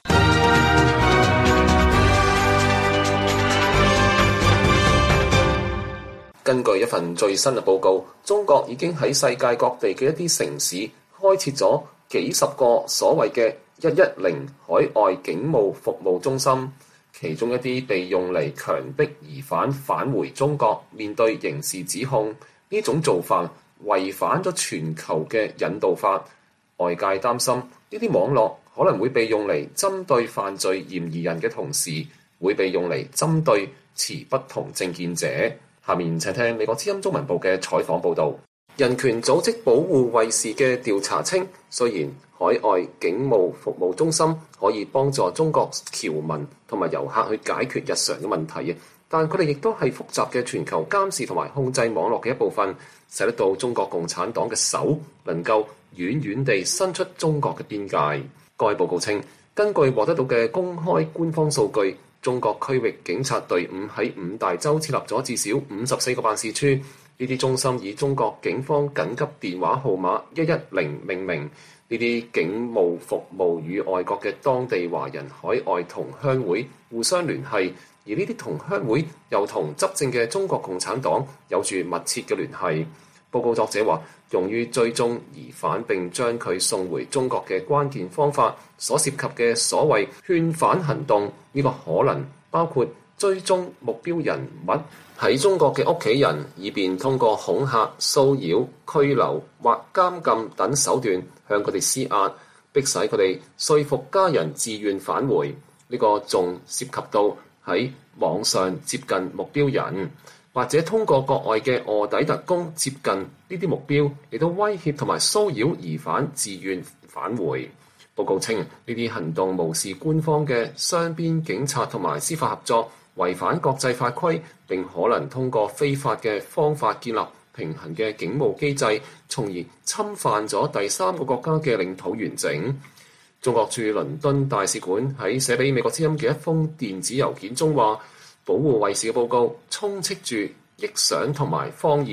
根據一份最新嘅報告，中國已經喺世界各地嘅一啲城市開設咗幾十個所謂嘅110海外警務服務中心，其中一啲被用嚟強迫疑犯返回中國面對刑事指控。呢種做法違反咗全球嘅引渡法，外界擔心呢啲網絡可能會被用嚟針對犯罪嫌疑人嘅同時，會被用嚟針對持不同政見者。下面請聽美國之音中文部嘅採訪報導。人權組織保護衛士嘅調查稱，雖然海外警務服務中心可以幫助中國僑民同埋遊客去解決日常嘅問題，但佢哋亦都係複雜嘅全球監視同埋控制網絡嘅一部分，使得到中國共產黨嘅手能夠遠遠地伸出中國嘅邊界。該報告稱，根據獲得到嘅公開官方數據，中國區域警察隊伍喺5大洲設立咗至少54個辦事處，呢啲中心以中國警方緊急電話號碼110命名。呢啲警務服務與外國嘅當地華人海外同鄉會互相聯繫，而呢啲同鄉會又同執政嘅中國共產黨有住密切嘅聯繫。報告作者話，用於追蹤疑犯並將佢送回中國嘅關鍵方法所涉及嘅所謂勸返行動，呢個可能包括追蹤目標人物喺中國嘅屋企人，以便通過恐嚇、騷擾、拘留或監禁等手段向佢哋施壓，迫使佢哋說服家人自願返回。呢個仲涉及到喺網上接近目標人，或者通過國外嘅臥底特工接近呢啲目標，嚟到威脅同埋騷擾疑犯自願返回。報告稱，呢啲行動無視官方嘅雙邊警察同埋司法合作，違反國際法規，並可能通過非法嘅方法建立平衡嘅警務機制，從而侵犯咗第三個國家嘅領土完整。中國駐倫敦大使館喺寫俾美國之音嘅一封電子郵件中話，保護衛士嘅報告充斥住臆想同埋謊言，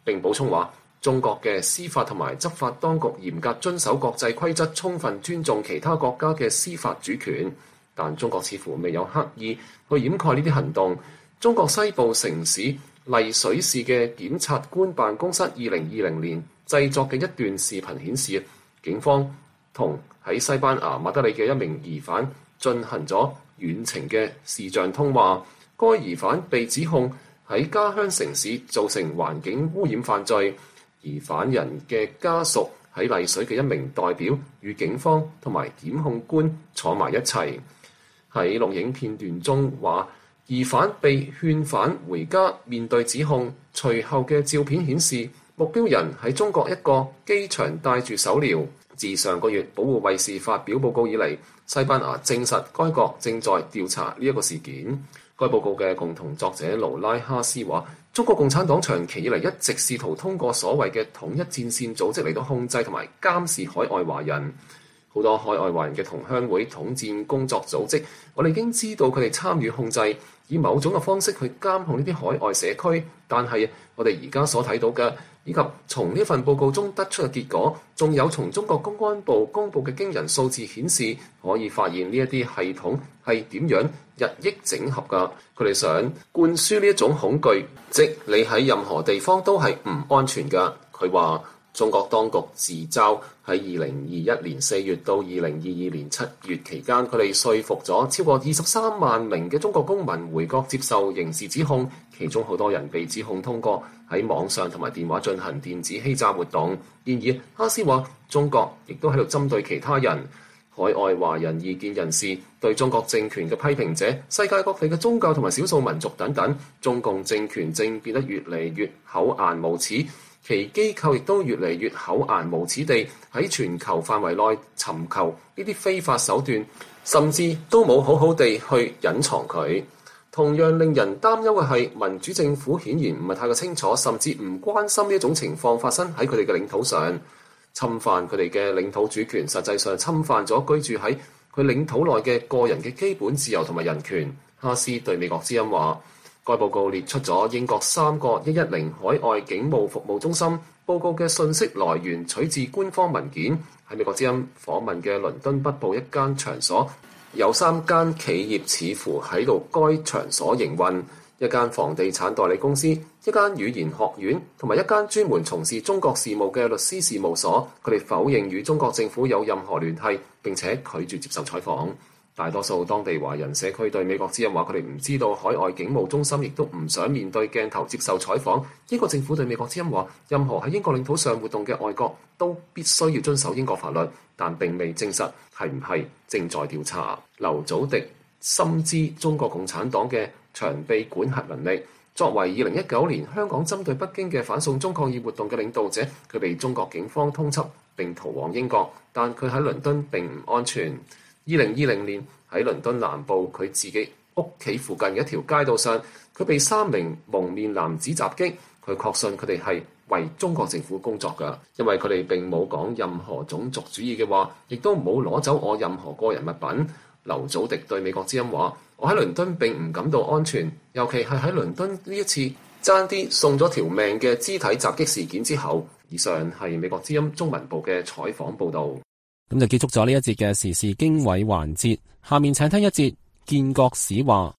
並補充話，中國嘅司法同埋執法當局嚴格遵守國際規則，充分尊重其他國家嘅司法主權，但中國似乎未有刻意去掩蓋呢啲行動。中國西部城市麗水市嘅檢察官辦公室2020年製作嘅一段視頻顯示，警方同喺西班牙馬德里嘅一名疑犯進行咗遠程嘅視像通話。該疑犯被指控喺家鄉城市造成環境污染犯罪。疑犯人嘅家屬喺麗水嘅一名代表與警方同埋檢控官坐埋一齊。喺錄影片段中話，疑犯被勸返回家面對指控。隨後嘅照片顯示，目標人喺中國一個機場戴住手鐐。自上個月保護衛士發表報告以嚟，西班牙證實該國正在調查呢一個事件。該報告嘅共同作者盧拉哈斯話，中國共產黨長期以嚟一直試圖通過所謂嘅統一戰線組織嚟到控制同埋監視海外華人。好多海外華人嘅同鄉會統戰工作組織，我哋已經知道佢哋參與控制，以某種嘅方式去監控呢啲海外社區。但係我哋而家所睇到嘅，以及從呢份報告中得出嘅結果，仲有從中國公安部公佈嘅驚人數字顯示，可以發現呢一啲系統係點樣日益整合㗎。佢哋想灌輸呢一種恐懼，即你喺任何地方都係唔安全㗎。佢話中國當局自嘲喺2021年4月到2022年7月期間，佢哋說服咗超過23萬名嘅中國公民回國接受刑事指控，其中好多人被指控通過喺網上同埋電話進行電子欺詐活動。然而，哈斯話中國亦都喺度針對其他人。海外華人異見人士、對中國政權嘅批評者、世界各地嘅宗教同埋少數民族等等，中共政權正變得越嚟越厚顏無恥，其機構亦都越嚟越厚顏無恥地喺全球範圍內尋求呢啲非法手段，甚至都冇好好地去隱藏佢。同樣令人擔憂嘅係，民主政府顯然唔係太過清楚，甚至唔關心呢一種情況發生喺佢哋嘅領土上。侵犯佢哋嘅領土主權，實際上侵犯咗居住喺佢領土內嘅個人嘅基本自由同埋人權。哈斯對美國之音話，該報告列出咗英國3個110海外警務服務中心。報告嘅信息來源取自官方文件。喺美國之音訪問嘅倫敦北部一間場所，有3間企業似乎喺度該場所營運。一間房地產代理公司、一間語言學院同埋一間專門從事中國事務嘅律師事務所，佢哋否認與中國政府有任何聯繫，並且拒絕接受採訪。大多數當地華人社區對美國之音話，佢哋唔知道海外警務中心亦都唔想面對鏡頭接受採訪。英國政府對美國之音話，任何喺英國領土上活動嘅外國都必須要遵守英國法律，但並未證實係唔係正在調查。劉祖迪深知中國共產黨嘅長臂管轄能力。作為2019年香港針對北京嘅反送中抗議活動嘅領導者，佢被中國警方通緝並逃往英國，但佢喺倫敦並唔安全。2020年喺倫敦南部佢自己屋企附近嘅一條街道上，佢被3名蒙面男子襲擊。佢確信佢哋係為中國政府工作㗎，因為佢哋並冇講任何種族主義嘅話，亦都冇攞走我任何個人物品。劉祖迪對美國之音話，我喺倫敦並唔感到安全，尤其係喺倫敦呢一次爭啲送咗條命嘅肢體襲擊事件之後。以上係美國之音中文部嘅採訪報導。 咁就結束咗呢一節嘅時事經緯環節，下面請聽一節建國史話。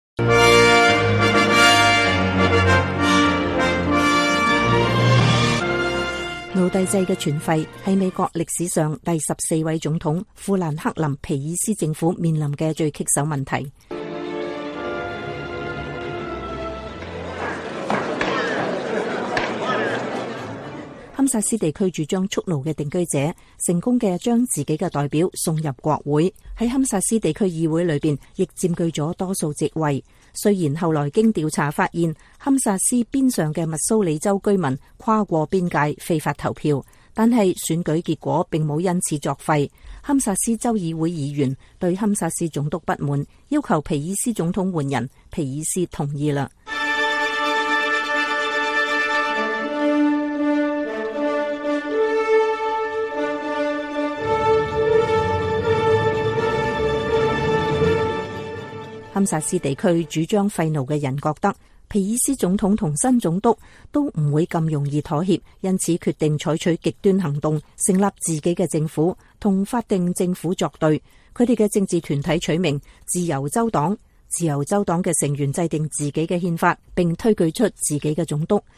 奴隸制嘅存廢係美國歷史上第14位總統富蘭克林皮爾斯政府面臨嘅最棘手問題。堪薩斯地區主張蓄奴嘅定居者成功嘅將自己嘅代表送入國會，喺堪薩斯地區議會裏邊亦佔據咗多數席位。雖然後來經調查發現，堪薩斯邊上嘅密蘇里州居民跨過邊界非法投票，但係選舉結果並冇因此作廢。堪薩斯州議會議員對堪薩斯總督不滿，要求皮爾斯總統換人，皮爾斯同意啦。堪薩斯地區主張廢奴嘅人覺得皮爾斯總統同新總督都唔會咁容易妥協，因此決定採取極端行動，成立自己嘅政府，同法定政府作對。佢哋嘅政治團體取名自由州黨，自由州黨嘅成員制定自己嘅憲法，並推舉出自己嘅總督。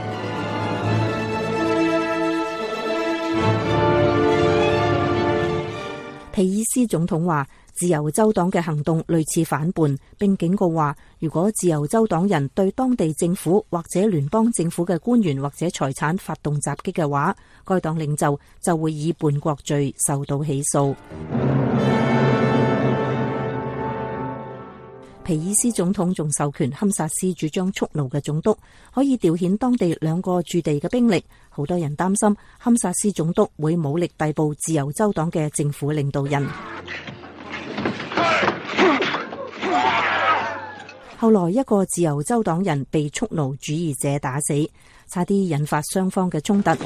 皮爾斯總統話，自由州黨嘅行動類似反叛，並警告話，如果自由州黨人對當地政府或者聯邦政府嘅官員或者財產發動襲擊嘅話，該黨領袖就會以叛國罪受到起訴。皮爾斯總統仲授權堪薩斯主張蓄奴嘅總督可以調遣當地2個駐地嘅兵力。好多人擔心堪薩斯總督會武力逮捕自由州黨嘅政府領導人。後來一個自由州黨人被蓄奴主義者打死，差啲引發雙方嘅衝突。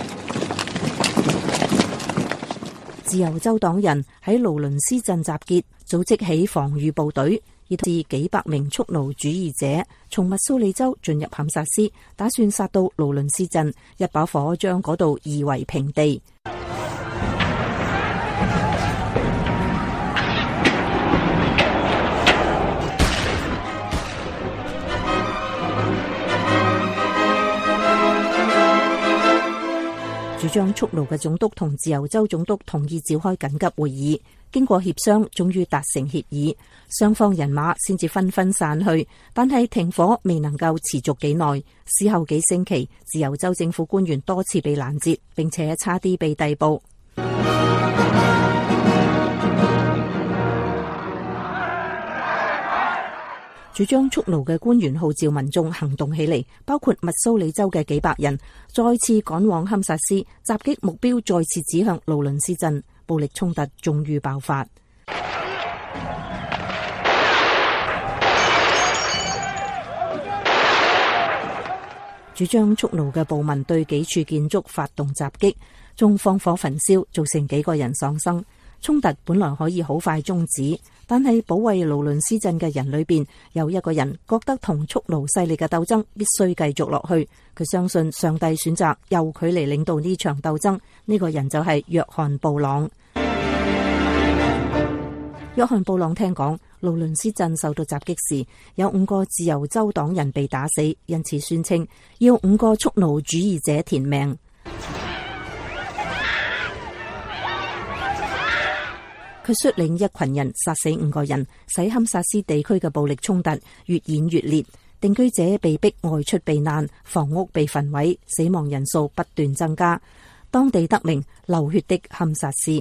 自由州黨人喺勞倫斯鎮集結，組織起防禦部隊，以致幾百名蓄奴主義者從密蘇里州進入堪薩斯，打算殺到勞倫斯鎮，一把火將嗰度夷為平地。主張蓄奴嘅總督同自由州總督同意召開緊急會議，經過協商，終於達成協議，雙方人馬先至紛紛散去。但係停火未能夠持續幾耐，之後幾星期，自由州政府官員多次被攔截，並且差啲被逮捕。主張蓄奴嘅官員號召民眾行動起嚟，包括密蘇里州嘅幾百人，再次趕往堪薩斯，襲擊目標再次指向勞倫斯鎮，暴力衝突終於爆發。主張蓄奴嘅暴民對幾處建築發動襲擊，仲放火焚燒，造成幾個人喪生。衝突本來可以好快終止，但係保衛勞倫斯鎮嘅人裏邊有一個人覺得同蓄奴勢力嘅鬥爭必須繼續落去。佢相信上帝選擇由佢嚟領導呢場鬥爭。呢個人就係約翰布朗。約翰布朗聽講勞倫斯鎮受到襲擊時，有5個自由州黨人被打死，因此宣稱要5個蓄奴主義者填命。佢率領一群人殺死5個人，使堪薩斯地區嘅暴力衝突越演越烈，定居者被逼外出避難，房屋被焚毀，死亡人數不斷增加，當地得名流血的堪薩斯。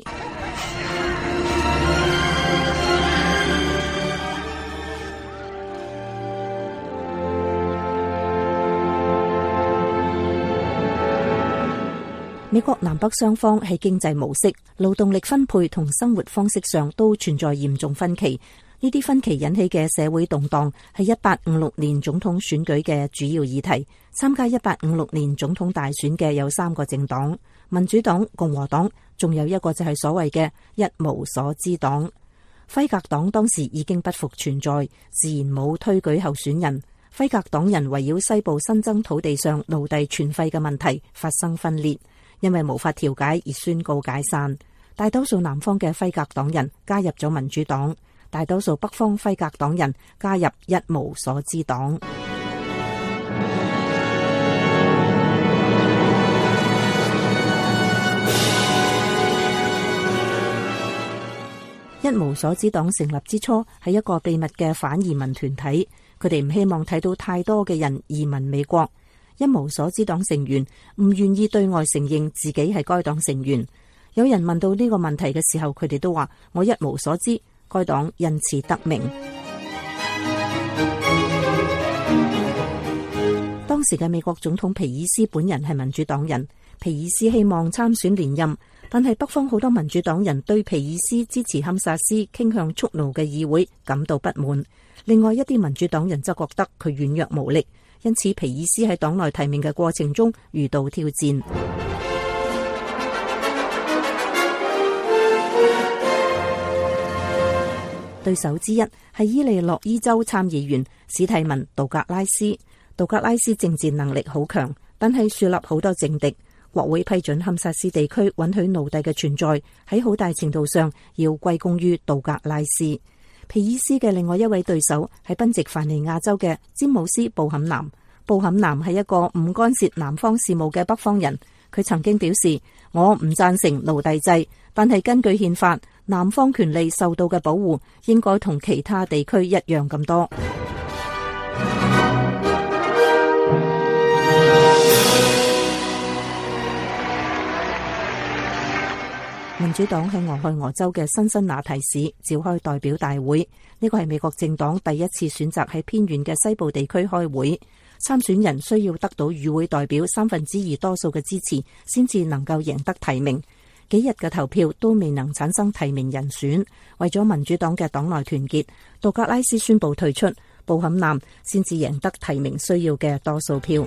美國南北雙方喺經濟模式、勞動力分配同生活方式上都存在嚴重分歧。呢啲分歧引起嘅社會動盪係1856年總統選舉嘅主要議題。參加1856年總統大選嘅有3個政黨：民主黨、共和黨，仲有一個就係所謂嘅一無所知黨。輝格黨當時已經不復存在，自然冇推舉候選人。輝格黨人圍繞西部新增土地上奴隸存廢嘅問題發生分裂，因為無法調解而宣告解散。大多數南方嘅輝格黨人加入咗民主黨，大多數北方輝格黨人加入一無所知黨。一無所知黨成立之初係一個秘密嘅反移民團體，佢哋唔希望睇到太多嘅人移民美國。一無所知黨成員唔願意對外承認自己係該黨成員。有人問到呢個問題嘅時候，佢哋都話我一無所知。該黨因此得名。當時嘅美國總統皮爾斯本人係民主黨人，皮爾斯希望參選連任，但係北方好多民主黨人對皮爾斯支持堪薩斯傾向蓄奴嘅議會感到不滿。另外一啲民主黨人則覺得佢軟弱無力，因此皮爾斯喺黨內提名嘅過程中遇到挑戰。對手之一係伊利諾伊州參議員史蒂文·杜格拉斯。 杜格拉斯政治能力好強，但係樹立好多政敵。國會批准堪薩斯地區允許奴隸嘅存在，喺好大程度上要歸功於杜格拉斯。皮爾斯嘅另外一位對手係賓夕凡尼亞州嘅詹姆斯·布坎南。布坎南係一個唔干涉南方事務嘅北方人。佢曾經表示：我唔贊成奴隸制，但係根據憲法，南方權利受到嘅保護應該同其他地區一樣咁多。民主黨喺俄亥俄州嘅辛辛那提市召開代表大會，呢個係美國政黨第一次選擇喺偏遠嘅西部地區開會。參選人需要得到與會代表2/3多數嘅支持，先至能夠贏得提名。幾日嘅投票都未能產生提名人選，為咗民主黨嘅黨內團結，杜格拉斯宣布退出，布坎南先至贏得提名需要嘅多數票。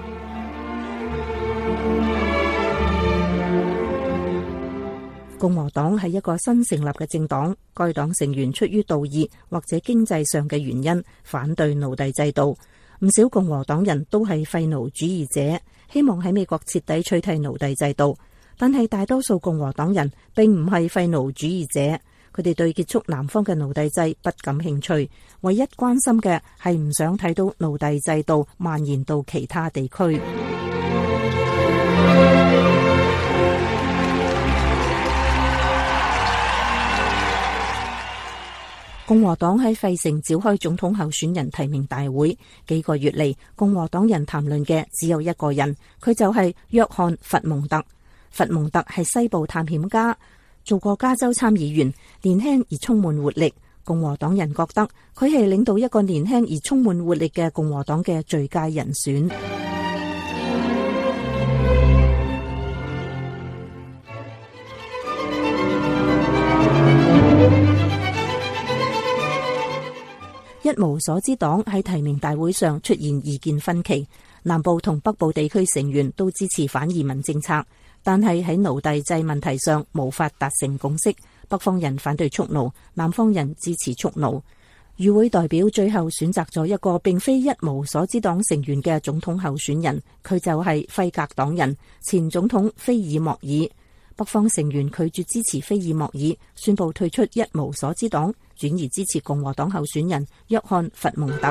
共和黨係一個新成立嘅政黨，該黨成員出於道義或者經濟上嘅原因反對奴隸制度。唔少共和黨人都係廢奴主義者，希望喺美國徹底取締奴隸制度。但係大多數共和黨人並唔係廢奴主義者，佢哋對結束南方嘅奴隸制不感興趣，唯一關心嘅係唔想睇到奴隸制度蔓延到其他地區。共和黨喺費城召開總統候選人提名大會，幾個月嚟，共和黨人談論嘅只有一個人，佢就係約翰·弗蒙特。弗蒙特係西部探險家，做過加州參議員，年輕而充滿活力。共和黨人覺得佢係領導一個年輕而充滿活力嘅共和黨嘅最佳人選。一無所知黨喺提名大會上出現意見分歧，南部同北部地區成員都支持反移民政策，但係喺奴隸制問題上無法達成共識。北方人反對蓄奴，南方人支持蓄奴。與會代表最後選擇咗一個並非一無所知黨成員嘅總統候選人，佢就係輝格黨人前總統菲爾莫爾。北方成員拒絕支持菲爾莫爾，宣布退出一無所知黨，轉而支持共和黨候選人約翰·弗蒙特。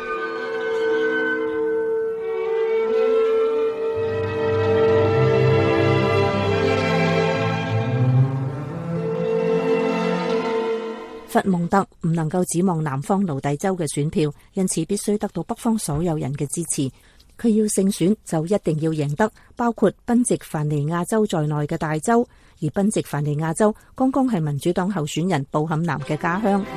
弗蒙特唔能夠指望南方奴隸州嘅選票，因此必須得到北方所有人嘅支持。佢要勝選就一定要贏得包括賓夕凡尼亞州在內嘅大州，而賓夕凡尼亞州剛剛係民主黨候選人布坎南嘅家鄉。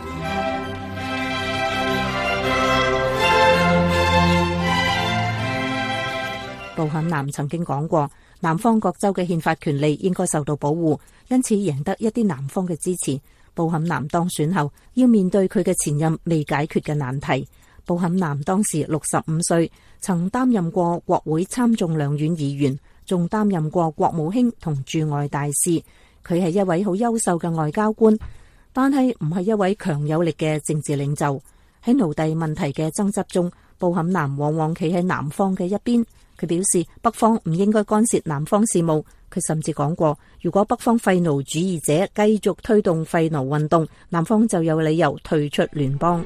布坎南曾經講過，南方各州嘅憲法權利應該受到保護，因此贏得一啲南方嘅支持。布坎南當選後要面對佢嘅前任未解決嘅難題。布坎南當時65歲，曾擔任過國會參眾兩院議員，仲擔任過國務卿同駐外大使。佢係一位好優秀嘅外交官，但係唔係一位強有力嘅政治領袖。喺奴隸問題嘅爭執中，布坎南往往企喺南方嘅一邊。佢表示北方唔應該干涉南方事務。佢甚至講過，如果北方廢奴主義者繼續推動廢奴運動，南方就有理由退出聯邦。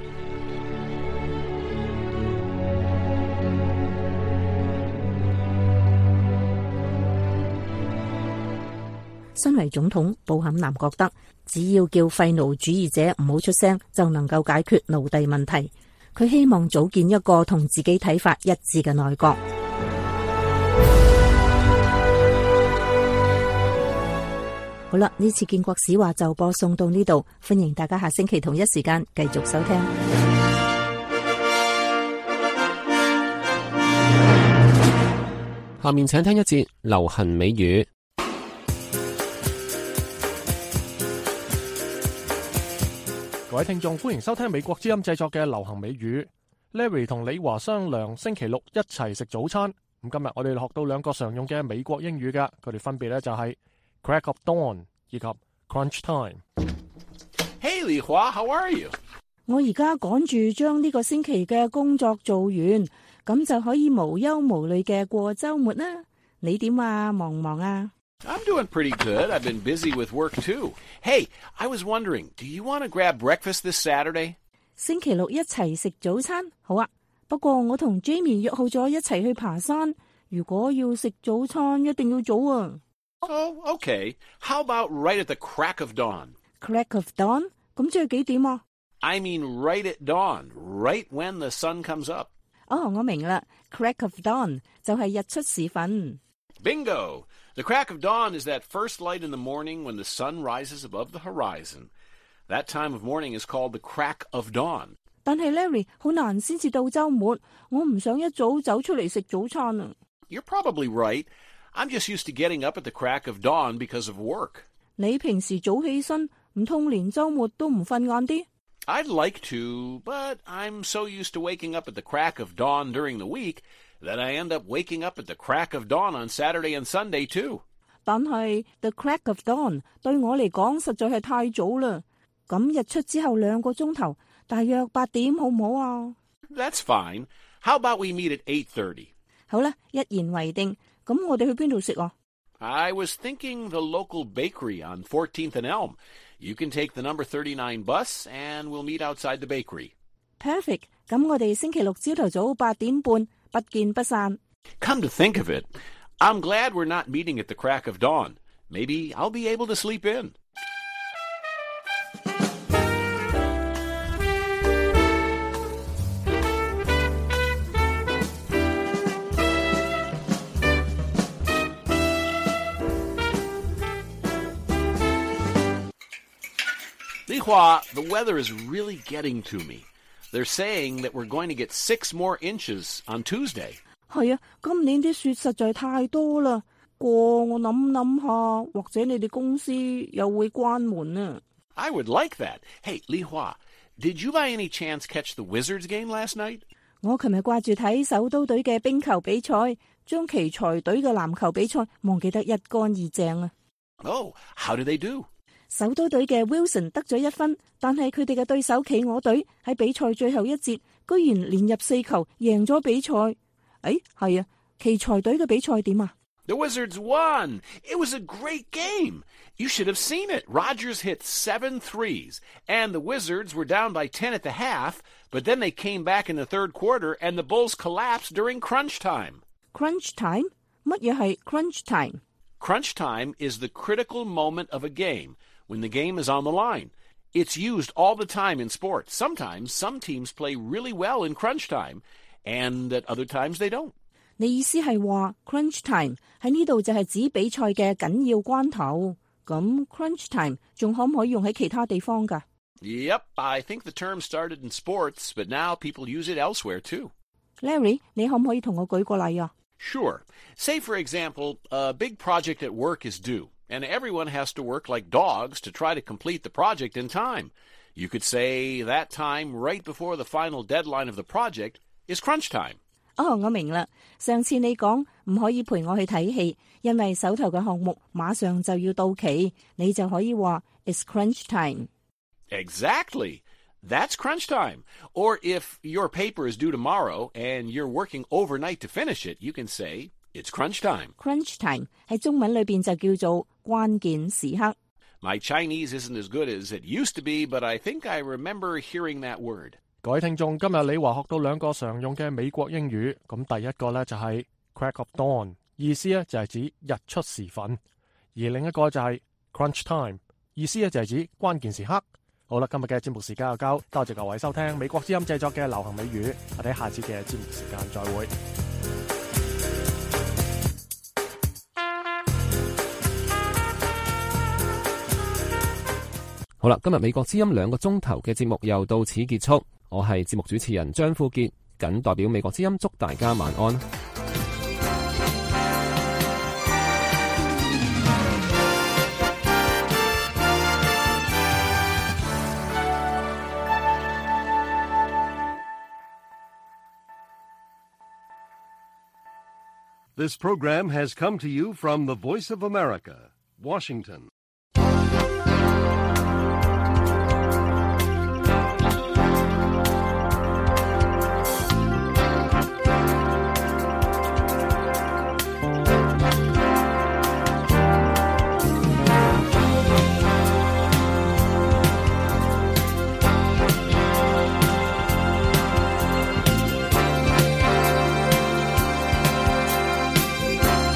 身為總統，布坎南覺得只要叫廢奴主義者唔好出聲，就能夠解決奴隸問題。佢希望組建一個同自己睇法一致嘅內閣。好啦，呢次建國史話就播送到呢度，歡迎大家下星期同一時間繼續收聽。 下面請聽一節流行美語。 各位聽眾，歡迎收聽美國之音製作嘅流行美語。Larry 同李華商量星期六一齊食早餐。咁今日我哋學到兩個常用嘅美國英語㗎，佢哋分別咧就係Crack of Dawn 以及 Crunch Time。 Hey 李華 ，How are you？ 我而家趕住將呢個星期嘅工作做完， 咁就可以無憂無慮嘅過週末啦。你點啊？忙唔忙啊？ I'm doing pretty good. I've been busy with work too. Hey, I was wondering, do you want to grab breakfast this Saturday? 星期六一齊食早餐，好啊。不過我同 Jamie 約好咗一齊去爬山，如果要食早餐，一定要早啊。 Oh, okay. How about right at the crack of dawn? Crack of dawn？ 咁即係幾點啊？ I mean right at dawn, right when the sun comes up. 哦，我明啦。Crack of dawn 就係日出時分。 Bingo! The crack of dawn is that first light in the morning when the sun rises above the horizon. That time of morning is called the crack of dawn. 但係 Larry 好難先至到週末，我唔想一早走出嚟食早餐啊。 You're probably right. I'm just used to getting up at the crack of dawn because of work. 你平時早起身，唔通連週末都唔瞓晏啲？ I'd like to, but I'm so used to waking up at the crack of dawn during the week that I end up waking up at the crack of dawn on Saturday and Sunday too. 但係 the crack of dawn 對我嚟講實在係太早啦。咁日出之後2個鐘頭，大約8點好唔好啊？ That's fine. How about we meet at 8:30? 好啦，一言為定。咁我哋去邊度食啊？ I was thinking the local bakery on 14th and Elm. You can take the number 39 bus and we'll meet outside the bakery. Perfect. 咁我哋星期六朝頭早8點半不見不散。 Come to think of it, I'm glad we're not meeting at the crack of dawn. Maybe I'll be able to sleep in. Li Hua, the weather is really getting to me. They're saying that we're going to get 6 more inches on Tuesday. 係啊，今年啲雪實在太多啦。過我諗下，或者你哋公司又會關門啊。 I would like that. Hey, Li Hua, did you by any chance catch the Wizards game last night? 我琴日掛住睇首都隊嘅冰球比賽，將奇才隊嘅籃球比賽忘記得一乾二淨啊。 Oh, how did they do? 首都隊嘅 Wilson 得咗1分，但係佢哋嘅對手企鵝隊喺比賽最後一節，居然連入4球，贏咗比賽。係啊，奇才隊嘅比賽點啊？ The Wizards won! It was a great game! You should have seen it. Rogers hit 7 threes, and the Wizards were down by 10 at the half, but then they came back in the third quarter, and the Bulls collapsed during crunch time. Crunch time? 乜嘢係 crunch time? Crunch time is the critical moment of a game, when the game is on the line. It's used all the time in sports. Sometimes some teams play really well in crunch time, and at other times they don't. 你意思係話 crunch time 喺呢度就係指比賽嘅緊要關頭。咁 crunch time 仲可唔可以用喺其他地方㗎？ Yep, I think the term started in sports, but now people use it elsewhere too. Larry, 你可唔可以同我舉個例啊？ Sure. Say, for example, a big project at work is due, and everyone has to work like dogs to try to complete the project in time. You could say that time right before the final deadline of the project is crunch time. 哦，我明啦。上次你講唔可以陪我去睇戲，因為手頭嘅項目馬上就要到期，你就可以話 It's crunch time. Exactly. That's crunch time. Or if your paper is due tomorrow and you're working overnight to finish it, you can say it's crunch time. Crunch time 喺中文裏邊就叫做關鍵時刻。 My Chinese isn't as good as it used to be, but I think I remember hearing that word. 各位聽眾，今日李華學到2個常用嘅美國英語。咁第一個呢就係 crack of dawn， 意思呢就係指日出時分；而另一個就係 crunch time， 意思呢就係指關鍵時刻。好啦，今日嘅節目時間又夠，多謝各位收聽美國之音製作嘅流行美語，我哋下次嘅節目時間再會。 好啦，今日美國之音2個鐘頭嘅節目又到此結束。我係節目主持人張富傑，謹代表美國之音祝大家晚安。 This program has come to you from the Voice of America, Washington.